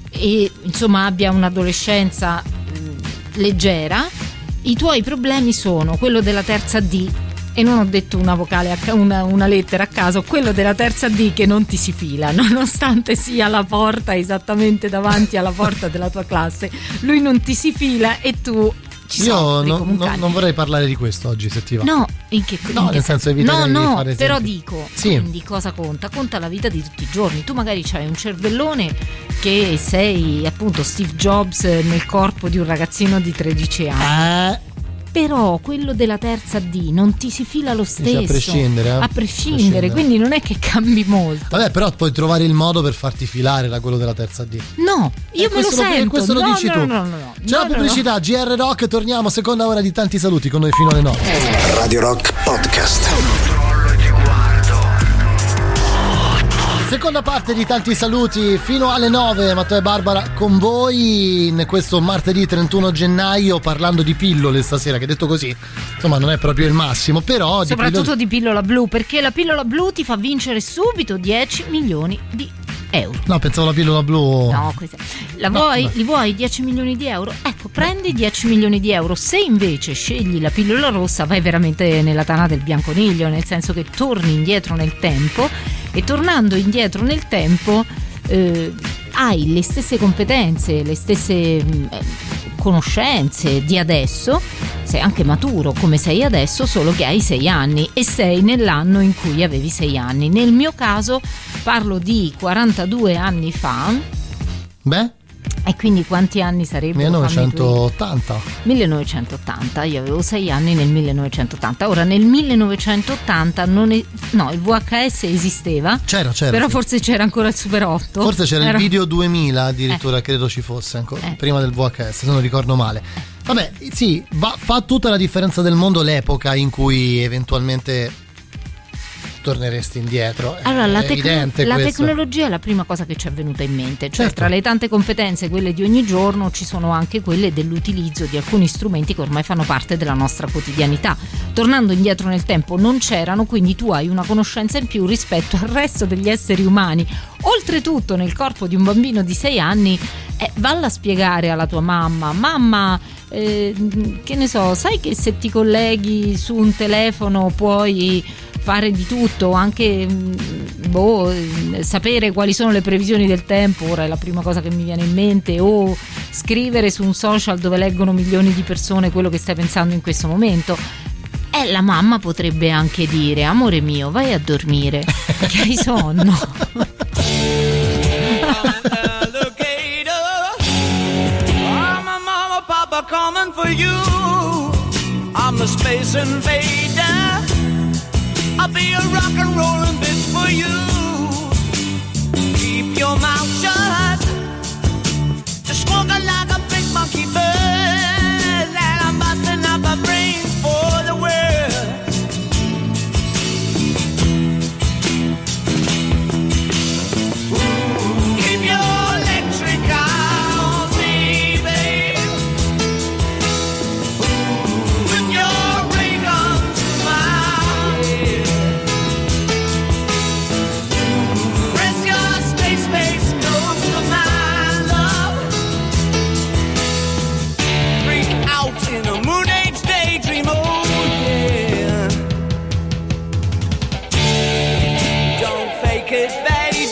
S13: e insomma abbia un'adolescenza mh, leggera, i tuoi problemi sono quello della terza D, e non ho detto una vocale, a ca- una, una lettera a caso, quello della terza D che non ti si fila, nonostante sia la porta esattamente davanti alla porta della tua classe, lui non ti si fila e tu ci
S3: Io
S13: soffri
S3: no-
S13: come un
S3: no-
S13: cane.
S3: non vorrei parlare di questo oggi, se ti va.
S13: No, in che
S3: No,
S13: in che
S3: nel senso, eviterei
S13: No,
S3: di
S13: no,
S3: fare
S13: però
S3: esempi.
S13: dico,
S3: Sì.
S13: quindi cosa conta? Conta la vita di tutti i giorni. Tu magari c'hai un cervellone che sei appunto Steve Jobs nel corpo di un ragazzino di tredici anni.
S3: Eh,
S13: Però quello della terza D non ti si fila lo stesso.
S3: a prescindere, eh?
S13: A prescindere,
S3: Prescindere.
S13: quindi non è che cambi molto.
S3: vabbè, però puoi trovare il modo per farti filare da quello della terza D.
S13: No, io
S3: E
S13: me lo
S3: questo
S13: sento.
S3: questo lo
S13: no,
S3: dici
S13: no,
S3: tu.
S13: no, no, no.
S3: C'è la
S13: No, no,
S3: pubblicità, G R Rock, torniamo, seconda ora di tanti saluti con noi fino alle nove.
S1: Radio Rock Podcast.
S3: Seconda parte di tanti saluti fino alle nove, Matteo e Barbara con voi in questo martedì trentuno gennaio, parlando di pillole stasera, che detto così insomma non è proprio il massimo, però di
S13: Soprattutto
S3: pillole-
S13: di pillola blu, perché la pillola blu ti fa vincere subito dieci milioni di euro.
S3: No, pensavo la pillola blu.
S13: No, questa- la
S3: No,
S13: vuoi?
S3: beh.
S13: Li vuoi dieci milioni di euro? Ecco, prendi dieci milioni di euro. Se invece scegli la pillola rossa, vai veramente nella tana del bianconiglio, nel senso che torni indietro nel tempo, e tornando indietro nel tempo eh, hai le stesse competenze, le stesse mh, eh, conoscenze di adesso, sei anche maturo come sei adesso, solo che hai sei anni e sei nell'anno in cui avevi sei anni. Nel mio caso parlo di quarantadue anni fa.
S3: Beh,
S13: E quindi quanti anni sarebbero?
S3: millenovecentottanta.
S13: millenovecentottanta, io avevo sei anni nel millenovecentottanta. Ora nel millenovecentottanta non è, no, il V H S esisteva.
S3: C'era, c'era.
S13: Però
S3: sì.
S13: forse c'era ancora il Super otto.
S3: Forse c'era
S13: Era-
S3: il video duemila addirittura, credo ci fosse ancora,
S13: Eh.
S3: prima del V H S, se non ricordo male. Vabbè, sì, va- fa tutta la differenza del mondo l'epoca in cui eventualmente torneresti indietro.
S13: Allora, la,
S3: è
S13: tecno-
S3: evidente
S13: la
S3: questo.
S13: tecnologia è la prima cosa che ci è venuta in mente, cioè
S3: Certo.
S13: tra le tante competenze, quelle di ogni giorno, ci sono anche quelle dell'utilizzo di alcuni strumenti che ormai fanno parte della nostra quotidianità. Tornando indietro nel tempo non c'erano, quindi tu hai una conoscenza in più rispetto al resto degli esseri umani. Oltretutto nel corpo di un bambino di sei anni, eh, valla a spiegare alla tua mamma, mamma, eh, che ne so, sai che se ti colleghi su un telefono puoi fare di tutto, anche boh, sapere quali sono le previsioni del tempo, ora è la prima cosa che mi viene in mente, o scrivere su un social dove leggono milioni di persone quello che stai pensando in questo momento. E la mamma potrebbe anche dire: amore mio, vai a dormire che hai sonno.
S10: I'm a mama, papa coming for you. I'm the space invader. I'll be a rock and rollin' bitch for you. Keep your mouth shut. Just smoking like a big monkey bird. And I'm busting up a brain for the world. Keep your electric eye on me, babe. Put your ray gun to my head. Press your space base close to my love. Freak out in a moon age daydream, oh yeah. Don't fake it, baby.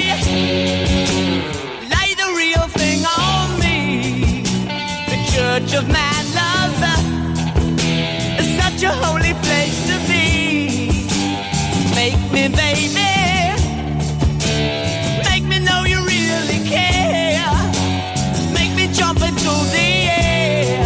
S10: Lay the real thing on me. The church of man love is such a holy place to be. Make me, baby. Make me know you really care. Make me jump into the air.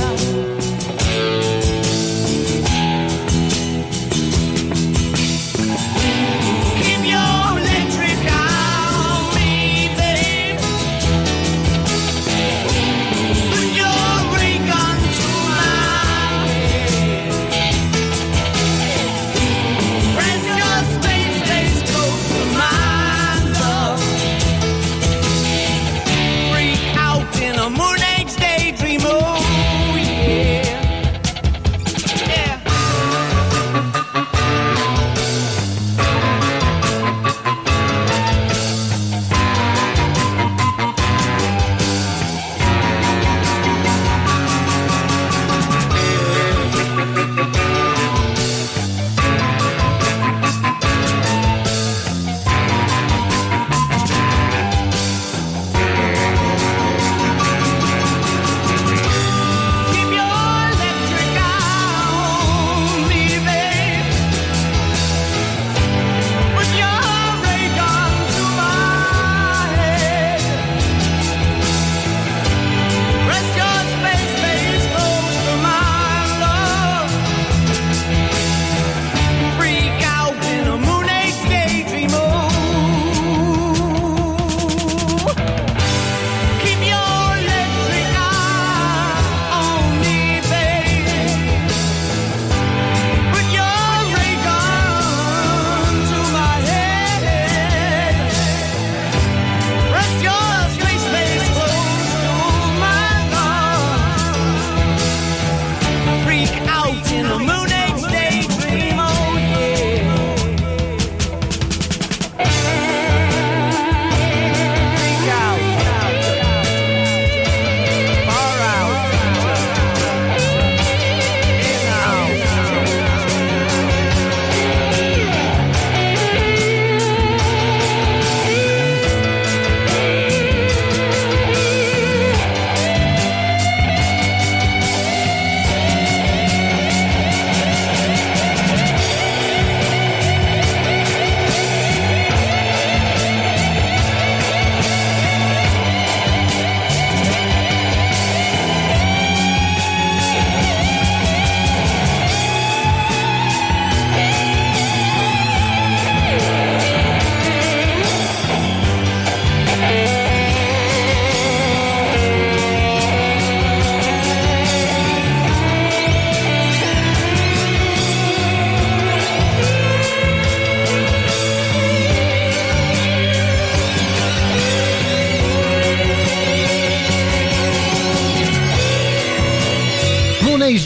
S10: Keep your electric eye on me, babe. Put your ray gun to my head. Press your space base close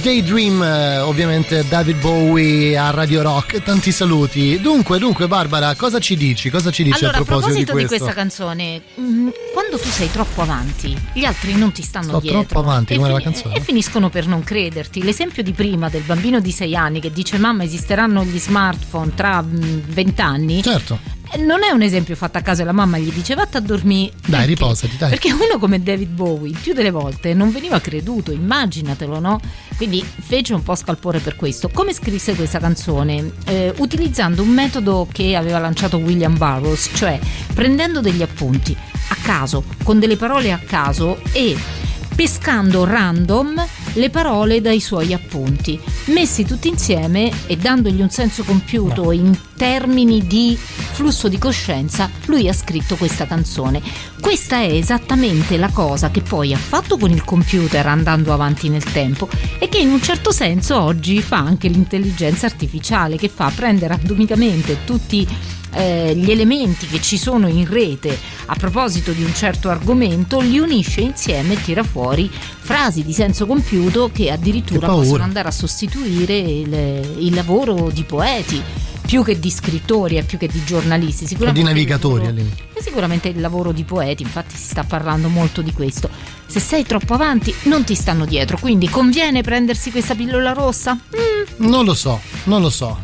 S3: Daydream, eh, ovviamente David Bowie a Radio Rock. Tanti saluti. Dunque, dunque Barbara, cosa ci dici? Cosa ci dici
S13: allora,
S3: a proposito,
S13: a proposito
S3: di
S13: di,
S3: questo?
S13: questa canzone, mh, quando tu sei troppo avanti, gli altri non ti stanno
S3: Sto
S13: dietro.
S3: troppo avanti,
S13: e
S3: come la
S13: fini-
S3: canzone.
S13: E finiscono per non crederti. L'esempio di prima del bambino di sei anni che dice mamma esisteranno gli smartphone tra vent'anni.
S3: Certo.
S13: Non è un esempio fatto a caso, la mamma gli dice vatta a dormire.
S3: Dai, riposati, dai.
S13: Perché uno come David Bowie il più delle volte non veniva creduto, immaginatelo, no? Quindi fece un po' scalpore per questo. Come scrisse questa canzone? Eh, utilizzando un metodo che aveva lanciato William Burroughs, cioè prendendo degli appunti a caso, con delle parole a caso e pescando random le parole dai suoi appunti, messi tutti insieme e dandogli un senso compiuto no. in termini di flusso di coscienza, lui ha scritto questa canzone. Questa è esattamente la cosa che poi ha fatto con il computer andando avanti nel tempo e che in un certo senso oggi fa anche l'intelligenza artificiale, che fa prendere randomicamente tutti eh, gli elementi che ci sono in rete a proposito di un certo argomento, li unisce insieme e tira fuori frasi di senso compiuto che addirittura possono andare a sostituire il, il lavoro di poeti, più che di scrittori e più che di giornalisti, sicuramente
S3: o di navigatori
S13: il lavoro, sicuramente il lavoro di poeti, infatti si sta parlando molto di questo. Se sei troppo avanti non ti stanno dietro, quindi conviene prendersi questa pillola rossa? Mm.
S3: Non lo so, non lo so.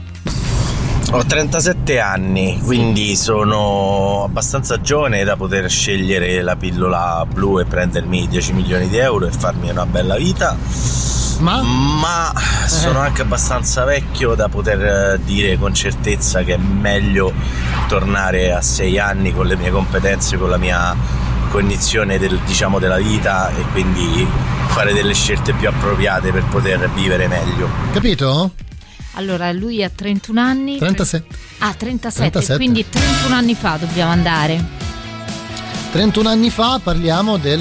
S16: Ho trentasette anni, quindi sono abbastanza giovane da poter scegliere la pillola blu e prendermi dieci milioni di euro e farmi una bella vita.
S3: Ma,
S16: Ma sono anche abbastanza vecchio da poter dire con certezza che è meglio tornare a sei anni con le mie competenze, con la mia cognizione del, diciamo, della vita, e quindi fare delle scelte più appropriate per poter vivere meglio.
S3: Capito?
S13: Allora, lui ha trentuno anni.
S3: trentasette.
S13: Ah, trentasette,
S3: trentasette.
S13: Quindi trentuno anni fa dobbiamo andare.
S3: trentuno anni fa, parliamo del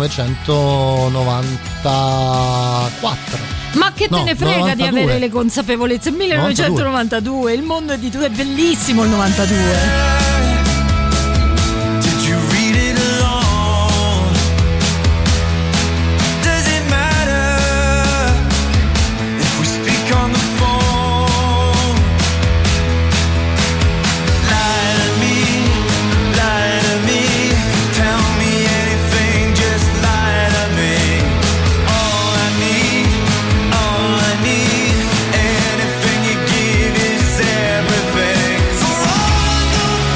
S3: millenovecentonovantaquattro.
S13: Ma che te
S3: no,
S13: ne frega
S3: novantadue.
S13: di avere le consapevolezze? millenovecentonovantadue, il mondo è di tu, è bellissimo il novantadue.
S10: Everything for all the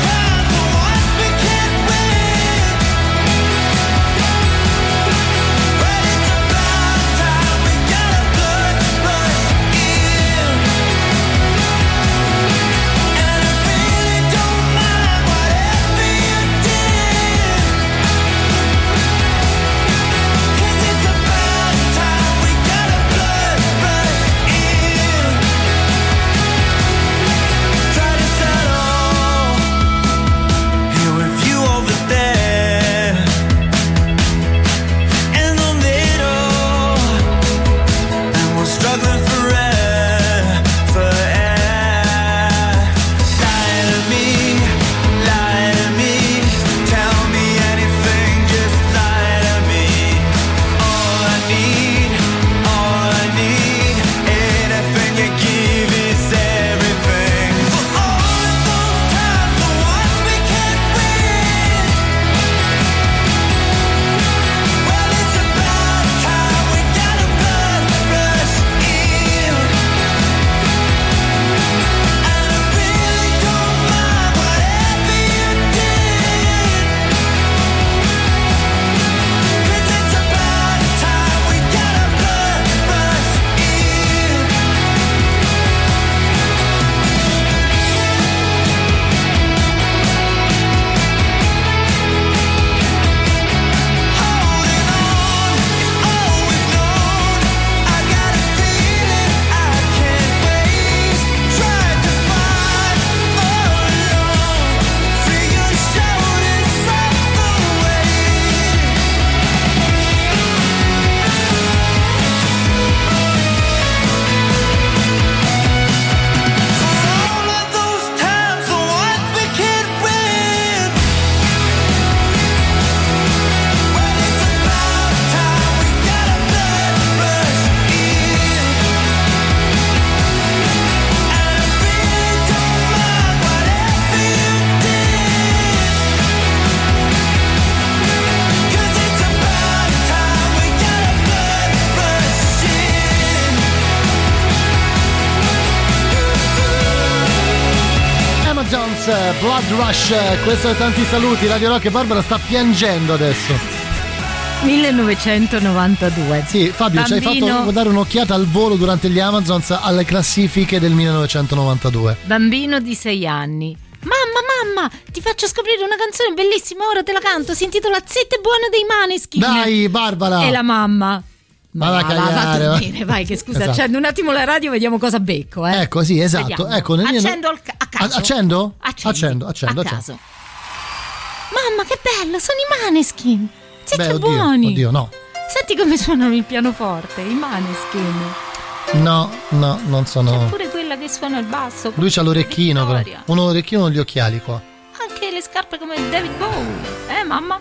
S3: Stones, Blood Rush, questo è tanti saluti. Radio Rock. E Barbara sta piangendo adesso.
S13: millenovecentonovantadue.
S3: Sì, Fabio,
S13: Bambino...
S3: ci hai fatto dare un'occhiata al volo durante gli Amazons alle classifiche del millenovecentonovantadue.
S13: Bambino di sei anni. Mamma, mamma, ti faccio scoprire una canzone bellissima, ora te la canto. Si intitola Zitta e buona dei Maneskin.
S3: Dai, Barbara.
S13: E la mamma:
S3: Ma va a
S13: va, va,
S3: cagare,
S13: va a
S3: va.
S13: dormire, vai, che scusa,
S3: Esatto.
S13: accendo un attimo la radio, vediamo cosa becco, eh.
S3: Ecco, sì, esatto.
S13: Vediamo.
S3: Ecco, nel mio-
S13: Accendo al ca- a caso.
S3: Accendo?
S13: Accendi.
S3: Accendo, accendo,
S13: a
S3: accendo.
S13: caso. Mamma, che bello, sono i Maneskin. Zitti
S3: Beh,
S13: e
S3: oddio,
S13: buoni.
S3: oddio, no.
S13: Senti come suonano il pianoforte, i Maneskin.
S3: No, no, non sono.
S13: Pure quella che suona il basso.
S3: Lui c'ha l'orecchino, però.
S13: Vittoria.
S3: Un orecchino con gli occhiali qua.
S13: Anche le scarpe come David Bowie. Eh, mamma?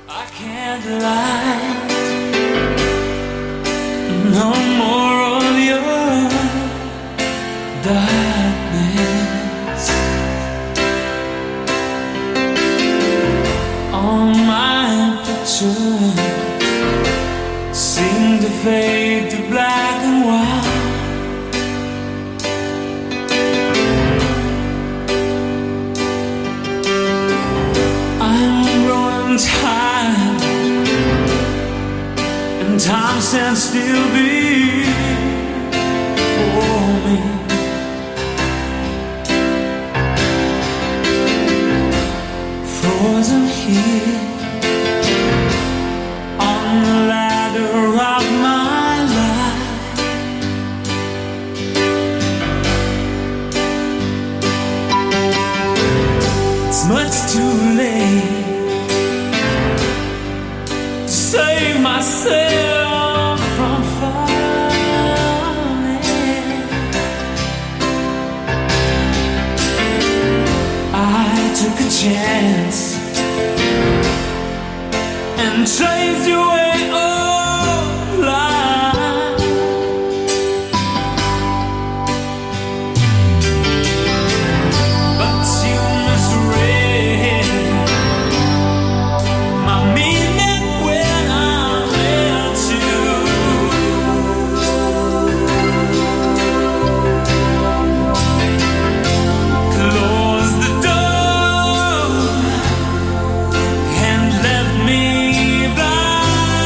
S10: No more of your darkness. All my pictures seem to fade to black and white. I'm growing tired, and time stands still before me. Frozen here on the ladder of my life. It's much too late to save myself from falling. I took a chance and chased you away alive. But you misread my meaning when I meant to close the door and left me blind.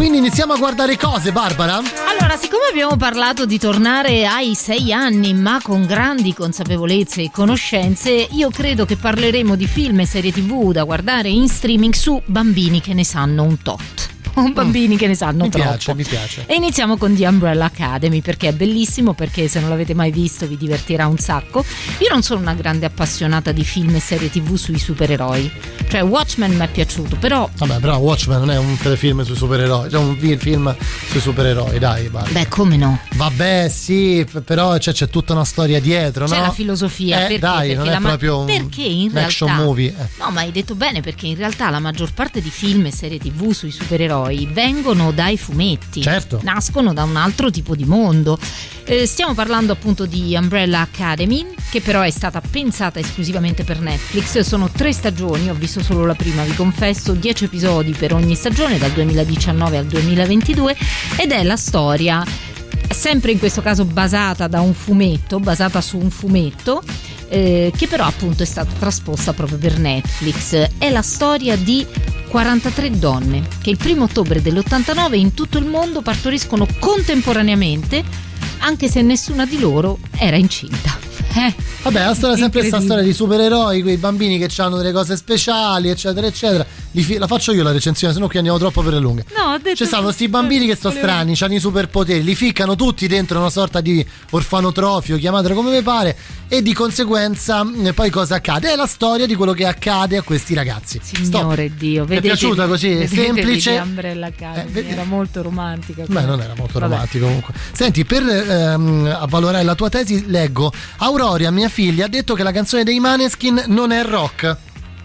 S3: quindi iniziamo a guardare cose, Barbara.
S13: Allora, siccome abbiamo parlato di tornare ai sei anni, ma con grandi consapevolezze e conoscenze, io credo che parleremo di film e serie tv da guardare in streaming su bambini che ne sanno un tot. Bambini mm. che ne sanno
S3: mi
S13: troppo.
S3: Mi piace, mi piace.
S13: E iniziamo con The Umbrella Academy, perché è bellissimo, perché se non l'avete mai visto vi divertirà un sacco. Io non sono una grande appassionata di film e serie tv sui supereroi. Cioè Watchmen mi è piaciuto, però
S3: vabbè, però Watchmen non è un telefilm sui supereroi, è un film sui supereroi, dai, Barbara.
S13: Beh, come no?
S3: Vabbè, sì, però c'è, c'è tutta una storia dietro,
S13: c'è
S3: no?
S13: C'è la filosofia,
S3: eh,
S13: perché,
S3: dai,
S13: perché
S3: non è
S13: la
S3: proprio
S13: ma-
S3: un,
S13: perché in
S3: un action
S13: realtà,
S3: movie. Eh.
S13: No, ma hai detto bene, perché in realtà la maggior parte di film e serie tv sui supereroi vengono dai fumetti.
S3: Certo.
S13: Nascono da un altro tipo di mondo. Eh, stiamo parlando appunto di Umbrella Academy, che però è stata pensata esclusivamente per Netflix. Sono tre stagioni, ho visto solo la prima, vi confesso, dieci episodi per ogni stagione dal duemiladiciannove al duemilaventidue, ed è la storia, sempre in questo caso basata da un fumetto, basata su un fumetto eh, che però appunto è stata trasposta proprio per Netflix. È la storia di quarantatré donne che il primo ottobre dell'ottantanove in tutto il mondo partoriscono contemporaneamente, anche se nessuna di loro era incinta. Eh,
S3: Vabbè, la storia è sempre questa storia di supereroi, quei bambini che hanno delle cose speciali, eccetera, eccetera. Li fi- la faccio io la recensione, sennò qui andiamo troppo per le lunghe.
S13: No, ho detto
S3: ci stanno questi bambini che sono strani, hanno i superpoteri, li ficcano tutti dentro una sorta di orfanotrofio, chiamatelo come vi pare, e di conseguenza poi cosa accade? È la storia di quello che accade a questi ragazzi.
S13: Signore
S3: Stop.
S13: Dio,
S3: mi è piaciuta così, semplice.
S13: Umbrella Academy, eh, era molto romantica.
S3: Beh, non era molto Vabbè. romantico comunque. Senti, per ehm, avvalorare la tua tesi leggo: Aurora, mia figlia, ha detto che la canzone dei Maneskin non è rock.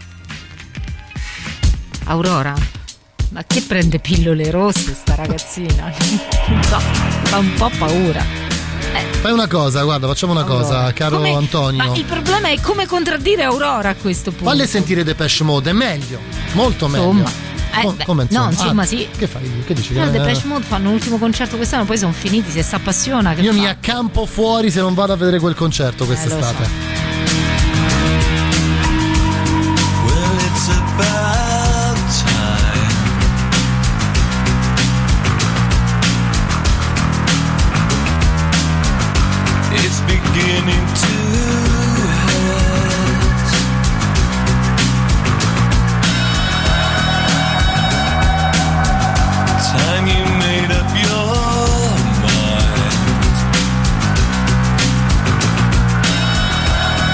S13: Aurora? Ma che prende pillole rosse sta ragazzina? No, fa un po' paura.
S3: Eh. Fai una cosa, guarda, facciamo una Aurora. cosa, caro
S13: come,
S3: Antonio.
S13: Ma il problema è come contraddire Aurora a questo punto.
S3: Falle sentire Depeche Mode, è meglio, molto meglio.
S13: Insomma. Eh,
S3: Com- come insomma?
S13: No, insomma,
S3: ah,
S13: sì.
S3: Che fai? Che dici?
S13: No, Depeche Mode fanno l'ultimo concerto quest'anno, poi sono finiti, se si appassiona. Che
S3: Io
S13: fa?
S3: mi accampo fuori se non vado a vedere quel concerto quest'estate.
S13: Eh,
S10: Well, it's about time. It's beginning to hurt. Time you made up your mind.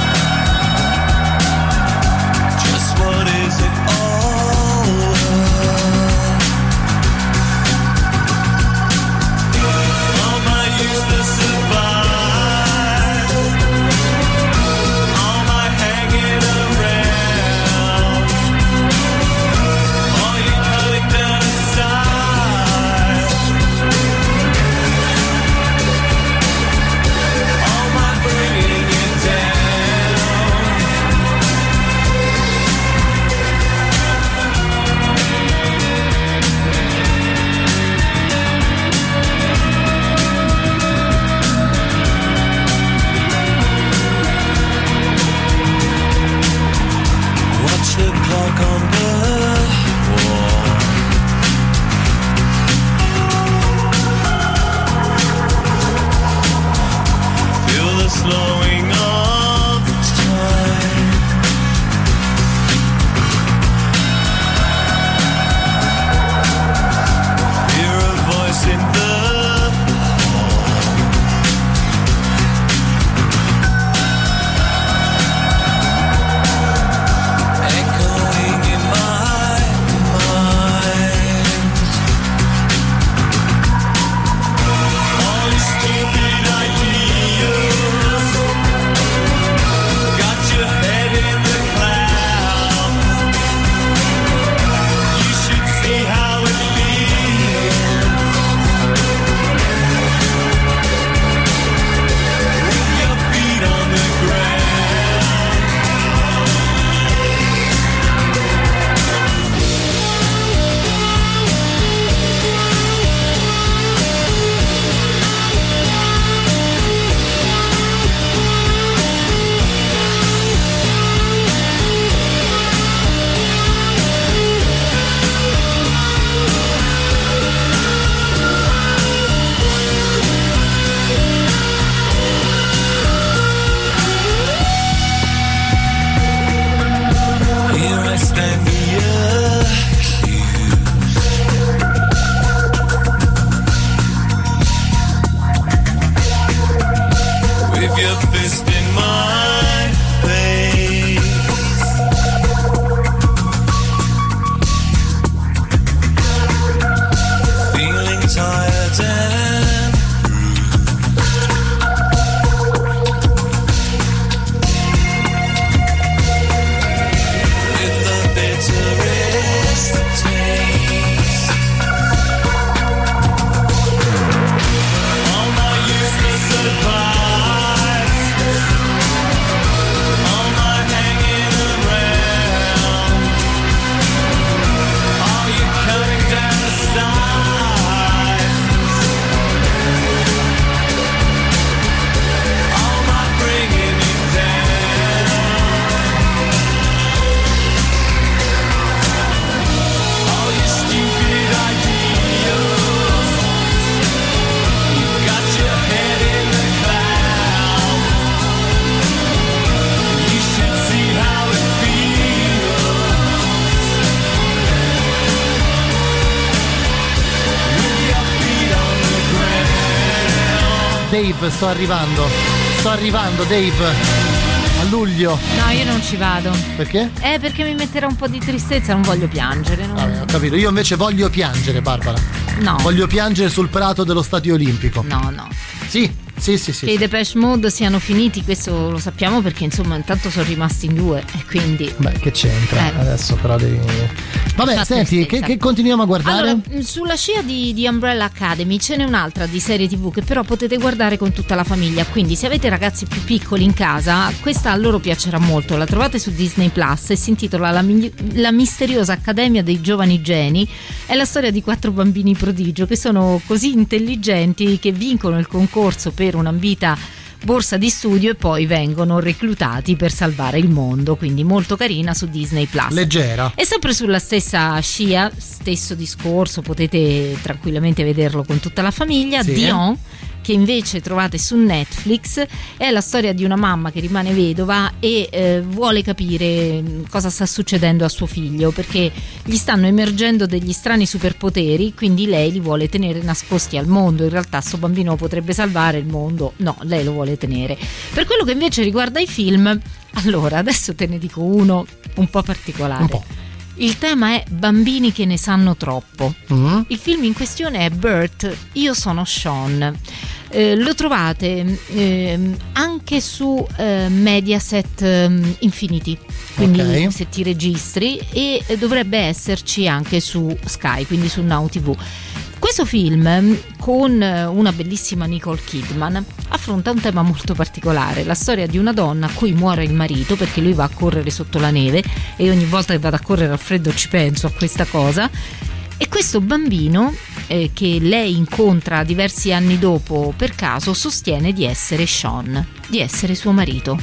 S3: Dave, sto arrivando. Sto arrivando, Dave. A luglio.
S13: No, io non ci vado.
S3: Perché?
S13: Eh, perché mi metterà un po' di tristezza, non voglio piangere. No?
S3: Vabbè, ho capito. Io invece voglio piangere, Barbara.
S13: No.
S3: Voglio piangere sul prato dello Stadio Olimpico.
S13: No, no.
S3: Sì. Sì, sì, sì.
S13: Che i Depeche Mode siano finiti, questo lo sappiamo perché insomma intanto sono rimasti in due e quindi.
S3: Beh, che c'entra?
S13: Eh.
S3: Adesso però devi. Vabbè,
S13: Fa
S3: senti, che, che continuiamo a guardare?
S13: Allora, sulla scia di, di Umbrella Academy ce n'è un'altra di serie tivù che però potete guardare con tutta la famiglia, quindi se avete ragazzi più piccoli in casa, questa a loro piacerà molto. La trovate su Disney Plus e si intitola La, mi- la misteriosa Accademia dei Giovani Geni. È la storia di quattro bambini prodigio che sono così intelligenti che vincono il concorso per un'ambita borsa di studio e poi vengono reclutati per salvare il mondo, quindi molto carina su Disney Plus.
S3: Leggera.
S13: E sempre sulla stessa scia, stesso discorso, potete tranquillamente vederlo con tutta la famiglia.
S3: Sì.
S13: Dion, che invece trovate su Netflix, è la storia di una mamma che rimane vedova e eh, vuole capire cosa sta succedendo a suo figlio, perché gli stanno emergendo degli strani superpoteri, quindi lei li vuole tenere nascosti al mondo. In realtà sto bambino potrebbe salvare il mondo, no, lei lo vuole tenere. Per quello che invece riguarda i film, allora adesso te ne dico uno un po' particolare.
S3: Un po'.
S13: Il tema è bambini che ne sanno troppo.
S3: Mm.
S13: Il film in questione è Bert, io sono Sean. Eh, lo trovate eh, anche su eh, Mediaset eh, Infinity, quindi
S3: Ok.
S13: se ti registri, e eh, dovrebbe esserci anche su Sky, quindi su Now tivù. Questo film, con una bellissima Nicole Kidman, affronta un tema molto particolare, la storia di una donna a cui muore il marito perché lui va a correre sotto la neve, e ogni volta che vado a correre al freddo ci penso a questa cosa. E questo bambino, eh, che lei incontra diversi anni dopo per caso, sostiene di essere Sean, di essere suo marito.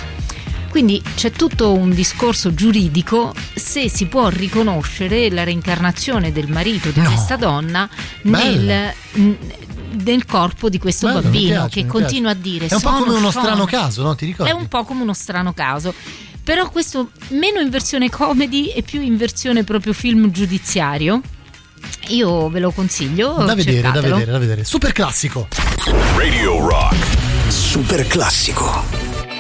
S13: Quindi c'è tutto un discorso giuridico se si può riconoscere la reincarnazione del marito di
S3: No.
S13: questa donna
S3: Bello.
S13: nel, nel corpo di questo
S3: Bello, mi
S13: bambino,
S3: piace,
S13: che
S3: mi
S13: continua
S3: piace.
S13: a dire
S3: È un po'
S13: "Sono
S3: come uno
S13: Sean".
S3: strano caso, no? Ti ricordi?
S13: È un po' come uno strano caso. Però questo meno in versione comedy e più in versione proprio film giudiziario. Io ve lo consiglio.
S3: Da vedere, da
S13: cercatelo.
S3: vedere, da vedere. Super classico.
S2: Radio Rock.
S1: Super classico.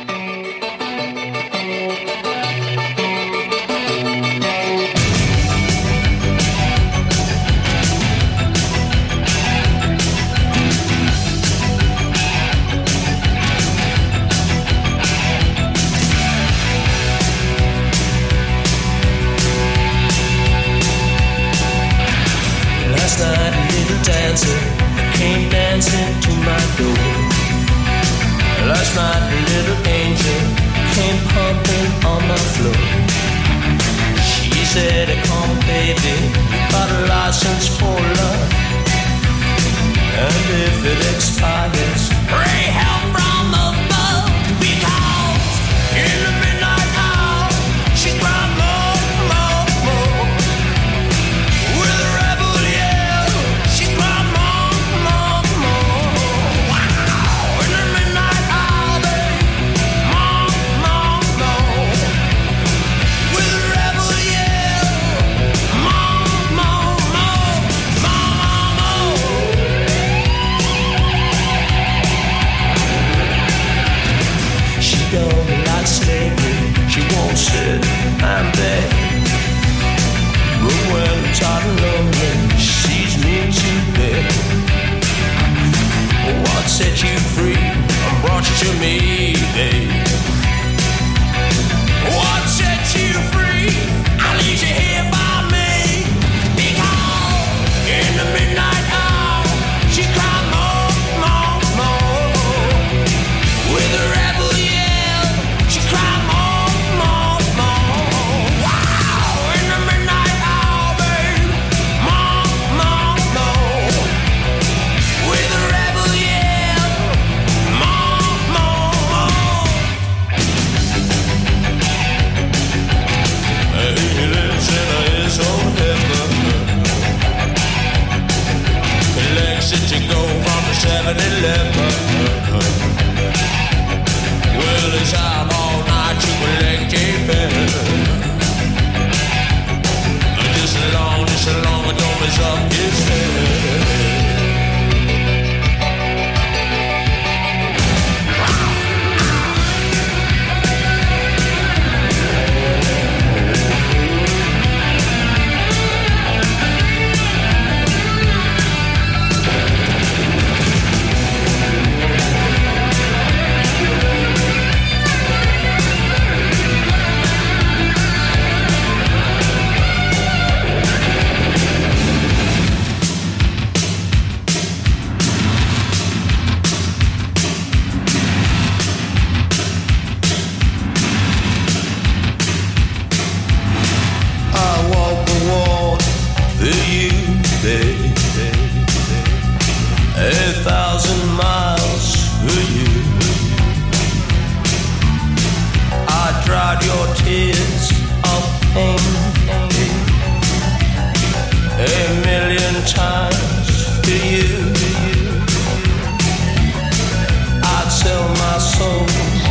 S10: Last night a little dancer came dancing to my door. Last night a little angel came pumping on my floor. She said, "Come baby, you got a license for love, and if it expires, pray help from above, because in the midnight hour she cried more, more, more. With a rebel yell, she cried more, more, more. Wow, in the midnight hour, babe, more, more, more. With a rebel yell, more, more, more, more, more. She don't like slavery, she won't sit and beg. But when I'm tired and lonely, she's mean to bed. What set you free and brought you to me, babe? What set you free? I leave you here by me. Because in the midnight hour, she cried more, more, more. With a rebel yell, she cried more, more, more. Wow, in the midnight hour, babe, more, more, more. With a rebel yell, more, more, more. He lives in his own heaven. He likes it to go from the seven eleven. Well, it's time all night to collect a pen. Just as long, just as long as don't mess up his head. thousand miles for you. I dried your tears of pain a million times for you. I'd sell my soul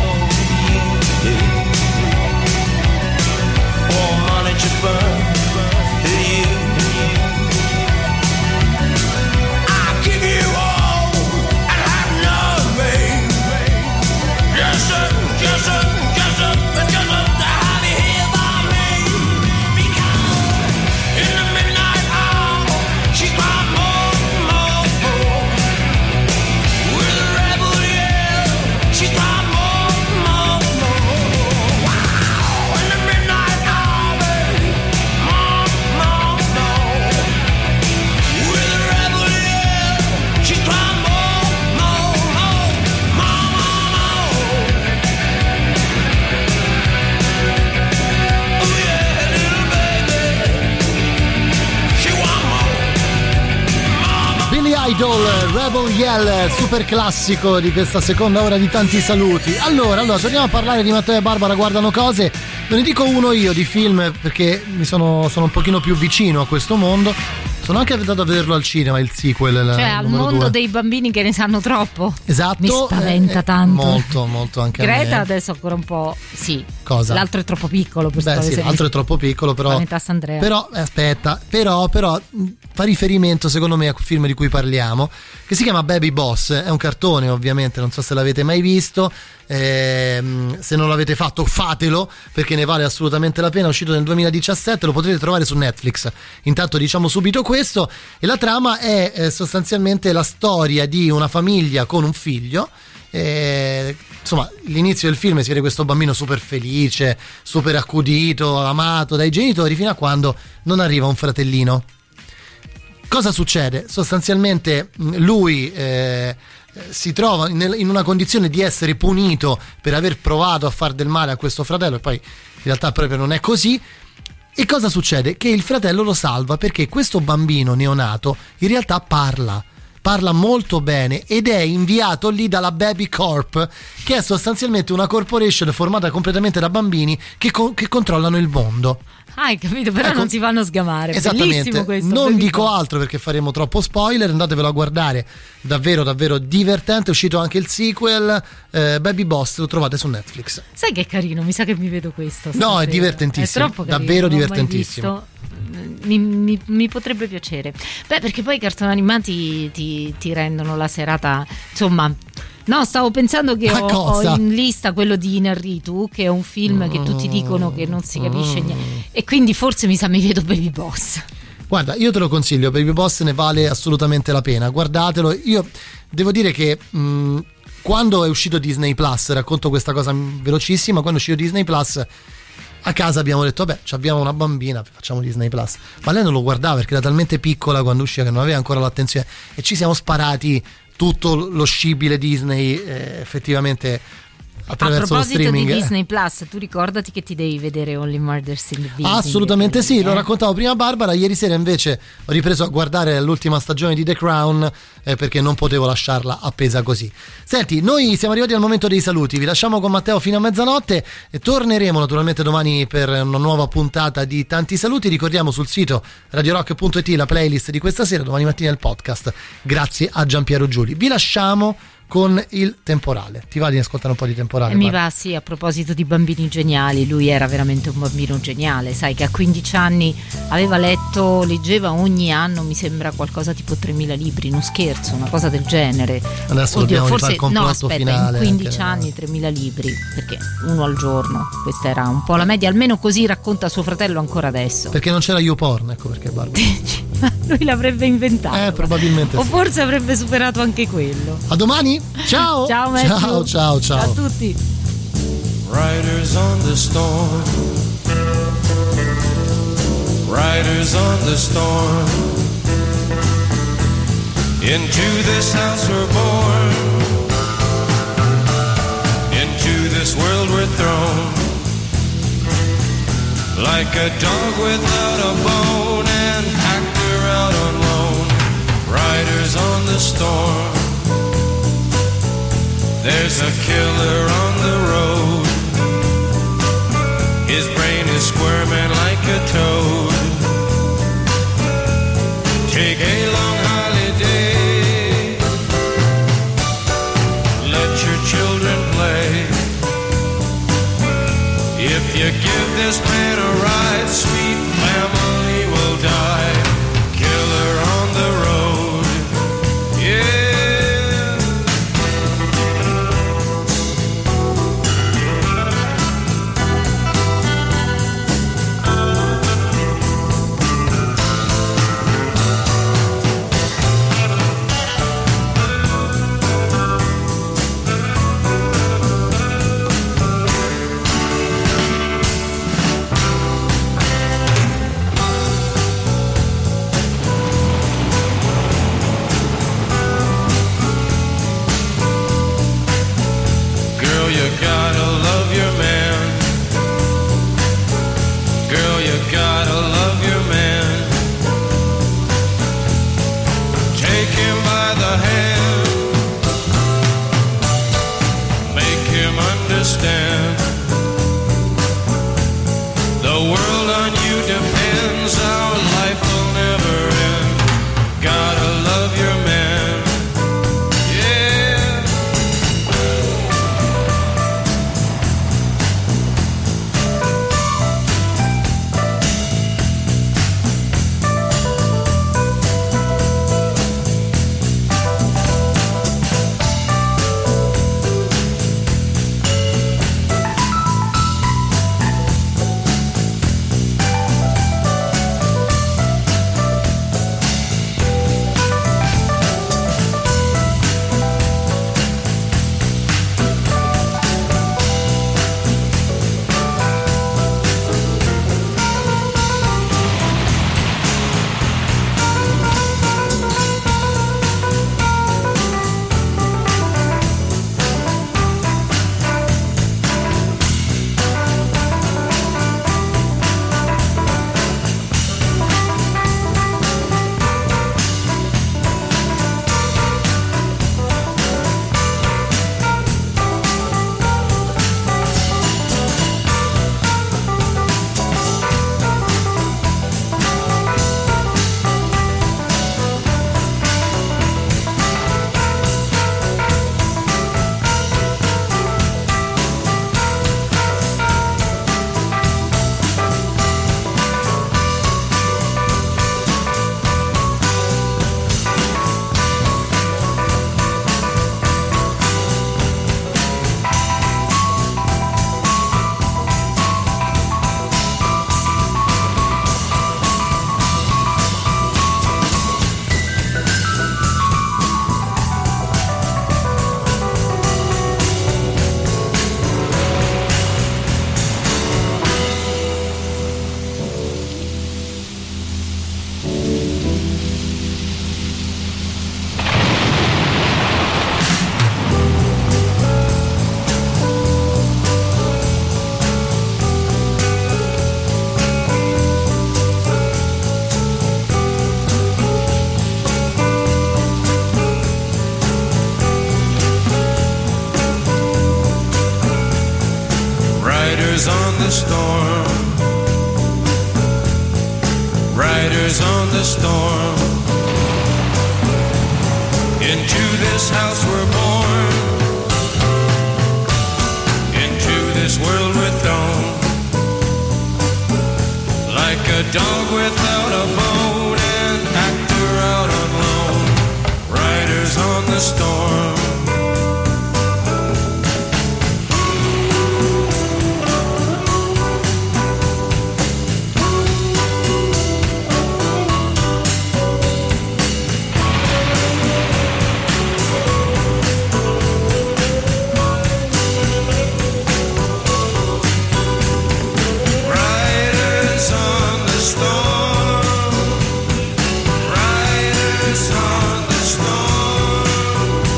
S10: for money to burn for you. I give you all and have nothing. Just a, just a, just a, just a to have you here by me. Because in the midnight hour she cried more, more, more. With a rebel yell she cried more, more, more. Wow, in the midnight hour, baby, more, more, more. With a rebel yell she cried more, more, more, more, more, more. Oh yeah, little baby, she want more.
S3: Billy Idol, Rebel Yell, super classico di questa seconda ora di Tanti Saluti. Allora, allora, torniamo a parlare di Matteo e Barbara Guardano Cose. Ve ne dico uno io di film perché mi sono, sono un pochino più vicino a questo mondo. Sono anche andato a vederlo al cinema, il sequel.
S13: Cioè al mondo
S3: due.
S13: dei bambini che ne sanno troppo.
S3: Esatto.
S13: Mi spaventa
S3: eh,
S13: tanto.
S3: Molto, molto anche a me.
S13: Greta adesso ancora un po'. Sì.
S3: Cosa?
S13: L'altro è troppo piccolo per
S3: Beh, sì, l'altro è troppo piccolo, però.
S13: Spaventa Sandrea.
S3: Però, eh, aspetta, però, però fa riferimento secondo me a quel film di cui parliamo, che si chiama Baby Boss. È un cartone, ovviamente, non so se l'avete mai visto. Eh, se non l'avete fatto, fatelo, perché ne vale assolutamente la pena. È uscito nel duemiladiciassette, lo potrete trovare su Netflix. Intanto diciamo subito questo. E la trama è eh, sostanzialmente la storia di una famiglia con un figlio. Eh, insomma, l'inizio del film si vede questo bambino super felice, super accudito, amato dai genitori, fino a quando non arriva un fratellino. Cosa succede? Sostanzialmente lui eh, si trova in una condizione di essere punito per aver provato a far del male a questo fratello, e poi in realtà proprio non è così. E cosa succede? Che il fratello lo salva perché questo bambino neonato in realtà parla parla molto bene ed è inviato lì dalla Baby Corp, che è sostanzialmente una corporation formata completamente da bambini che, co- che controllano il mondo.
S13: Ah, hai capito, però
S3: ecco,
S13: non si fanno sgamare.
S3: Esattamente,
S13: questo,
S3: non
S13: Baby
S3: dico
S13: Corp.
S3: altro perché faremo troppo spoiler, andatevelo a guardare, davvero davvero divertente. È uscito anche il sequel, eh, Baby Boss, lo trovate su Netflix.
S13: Sai che è carino, mi sa che mi vedo questo
S3: No,
S13: stasera.
S3: è divertentissimo,
S13: È troppo carino,
S3: davvero
S13: non l'ho mai
S3: divertentissimo.
S13: visto. Mi, mi, mi potrebbe piacere. Beh, perché poi i cartoni animati ti, ti rendono la serata, insomma. No, stavo pensando che
S3: Ma
S13: ho,
S3: cosa?
S13: ho in lista quello di Inarritu, che è un film che tutti dicono che non si capisce niente, e quindi forse mi sa mi vedo Baby Boss.
S3: Guarda, io te lo consiglio, Baby Boss ne vale assolutamente la pena, guardatelo. Io devo dire che mh, quando è uscito Disney Plus, racconto questa cosa velocissima, quando è uscito Disney Plus a casa abbiamo detto vabbè, abbiamo una bambina, facciamo Disney Plus, ma lei non lo guardava perché era talmente piccola quando usciva che non aveva ancora l'attenzione, e ci siamo sparati tutto lo scibile Disney eh, effettivamente attraverso
S13: a proposito
S3: lo streaming.
S13: di Disney Plus, tu ricordati che ti devi vedere Only Murders in the Building.
S3: Assolutamente sì,
S13: eh?
S3: lo raccontavo prima Barbara. Ieri sera invece ho ripreso a guardare l'ultima stagione di The Crown eh, perché non potevo lasciarla appesa così. Senti, noi siamo arrivati al momento dei saluti, vi lasciamo con Matteo fino a mezzanotte e torneremo naturalmente domani per una nuova puntata di Tanti Saluti. Ricordiamo sul sito radiorock punto it la playlist di questa sera, domani mattina il podcast. Grazie a Giampiero Giuli. Vi lasciamo con il temporale. Ti va di ascoltare un po' di temporale?
S13: E mi
S3: Barbara?
S13: va, sì, a proposito di bambini geniali, lui era veramente un bambino geniale, sai che a quindici anni aveva letto, leggeva ogni anno, mi sembra qualcosa tipo tremila libri, non scherzo, una cosa del genere.
S3: Adesso
S13: Oddio,
S3: dobbiamo
S13: forse
S3: rifare il complotto
S13: no, aspetta,
S3: finale,
S13: in quindici
S3: anche-
S13: anni tremila libri, perché uno al giorno, questa era un po' la media, almeno così racconta suo fratello ancora adesso.
S3: Perché non c'era YouPorn, ecco perché Barbara.
S13: Lui l'avrebbe inventato.
S3: Eh, probabilmente
S13: o
S3: sì.
S13: forse avrebbe superato anche quello.
S3: A domani, ciao.
S13: Ciao Matthew.
S3: Ciao, ciao, ciao.
S13: Ciao a tutti.
S10: Riders on the storm. Riders on the storm. Into this house we're born. Into this world we're thrown. Like a dog without a bone and packed her out on loan. Riders on the storm.
S9: There's a killer on the road. His brain is squirming like a toad. Take a long holiday. Let your children play. If you give this man a ride, sweet family will die. Killer on the road. Yeah. You gotta love your man. Girl, you gotta love your man. Take him by the hand. Make him understand. The world on you depends. Our life will never end. Gotta love your man. Riders on the storm. Riders on the storm. Into this house we're born. Into this world we're thrown. Like a dog without a bone, an actor out on loan. Riders on the storm. Storm. Riders on the storm.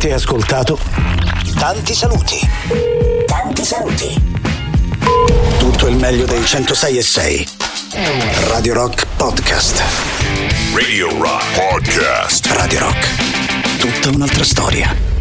S1: Avete ascoltato Tanti saluti. Tanti saluti. Tutto il meglio dei centosei e sei. Radio Rock Podcast.
S2: Radio Rock Podcast.
S1: Radio Rock. Tutta un'altra storia.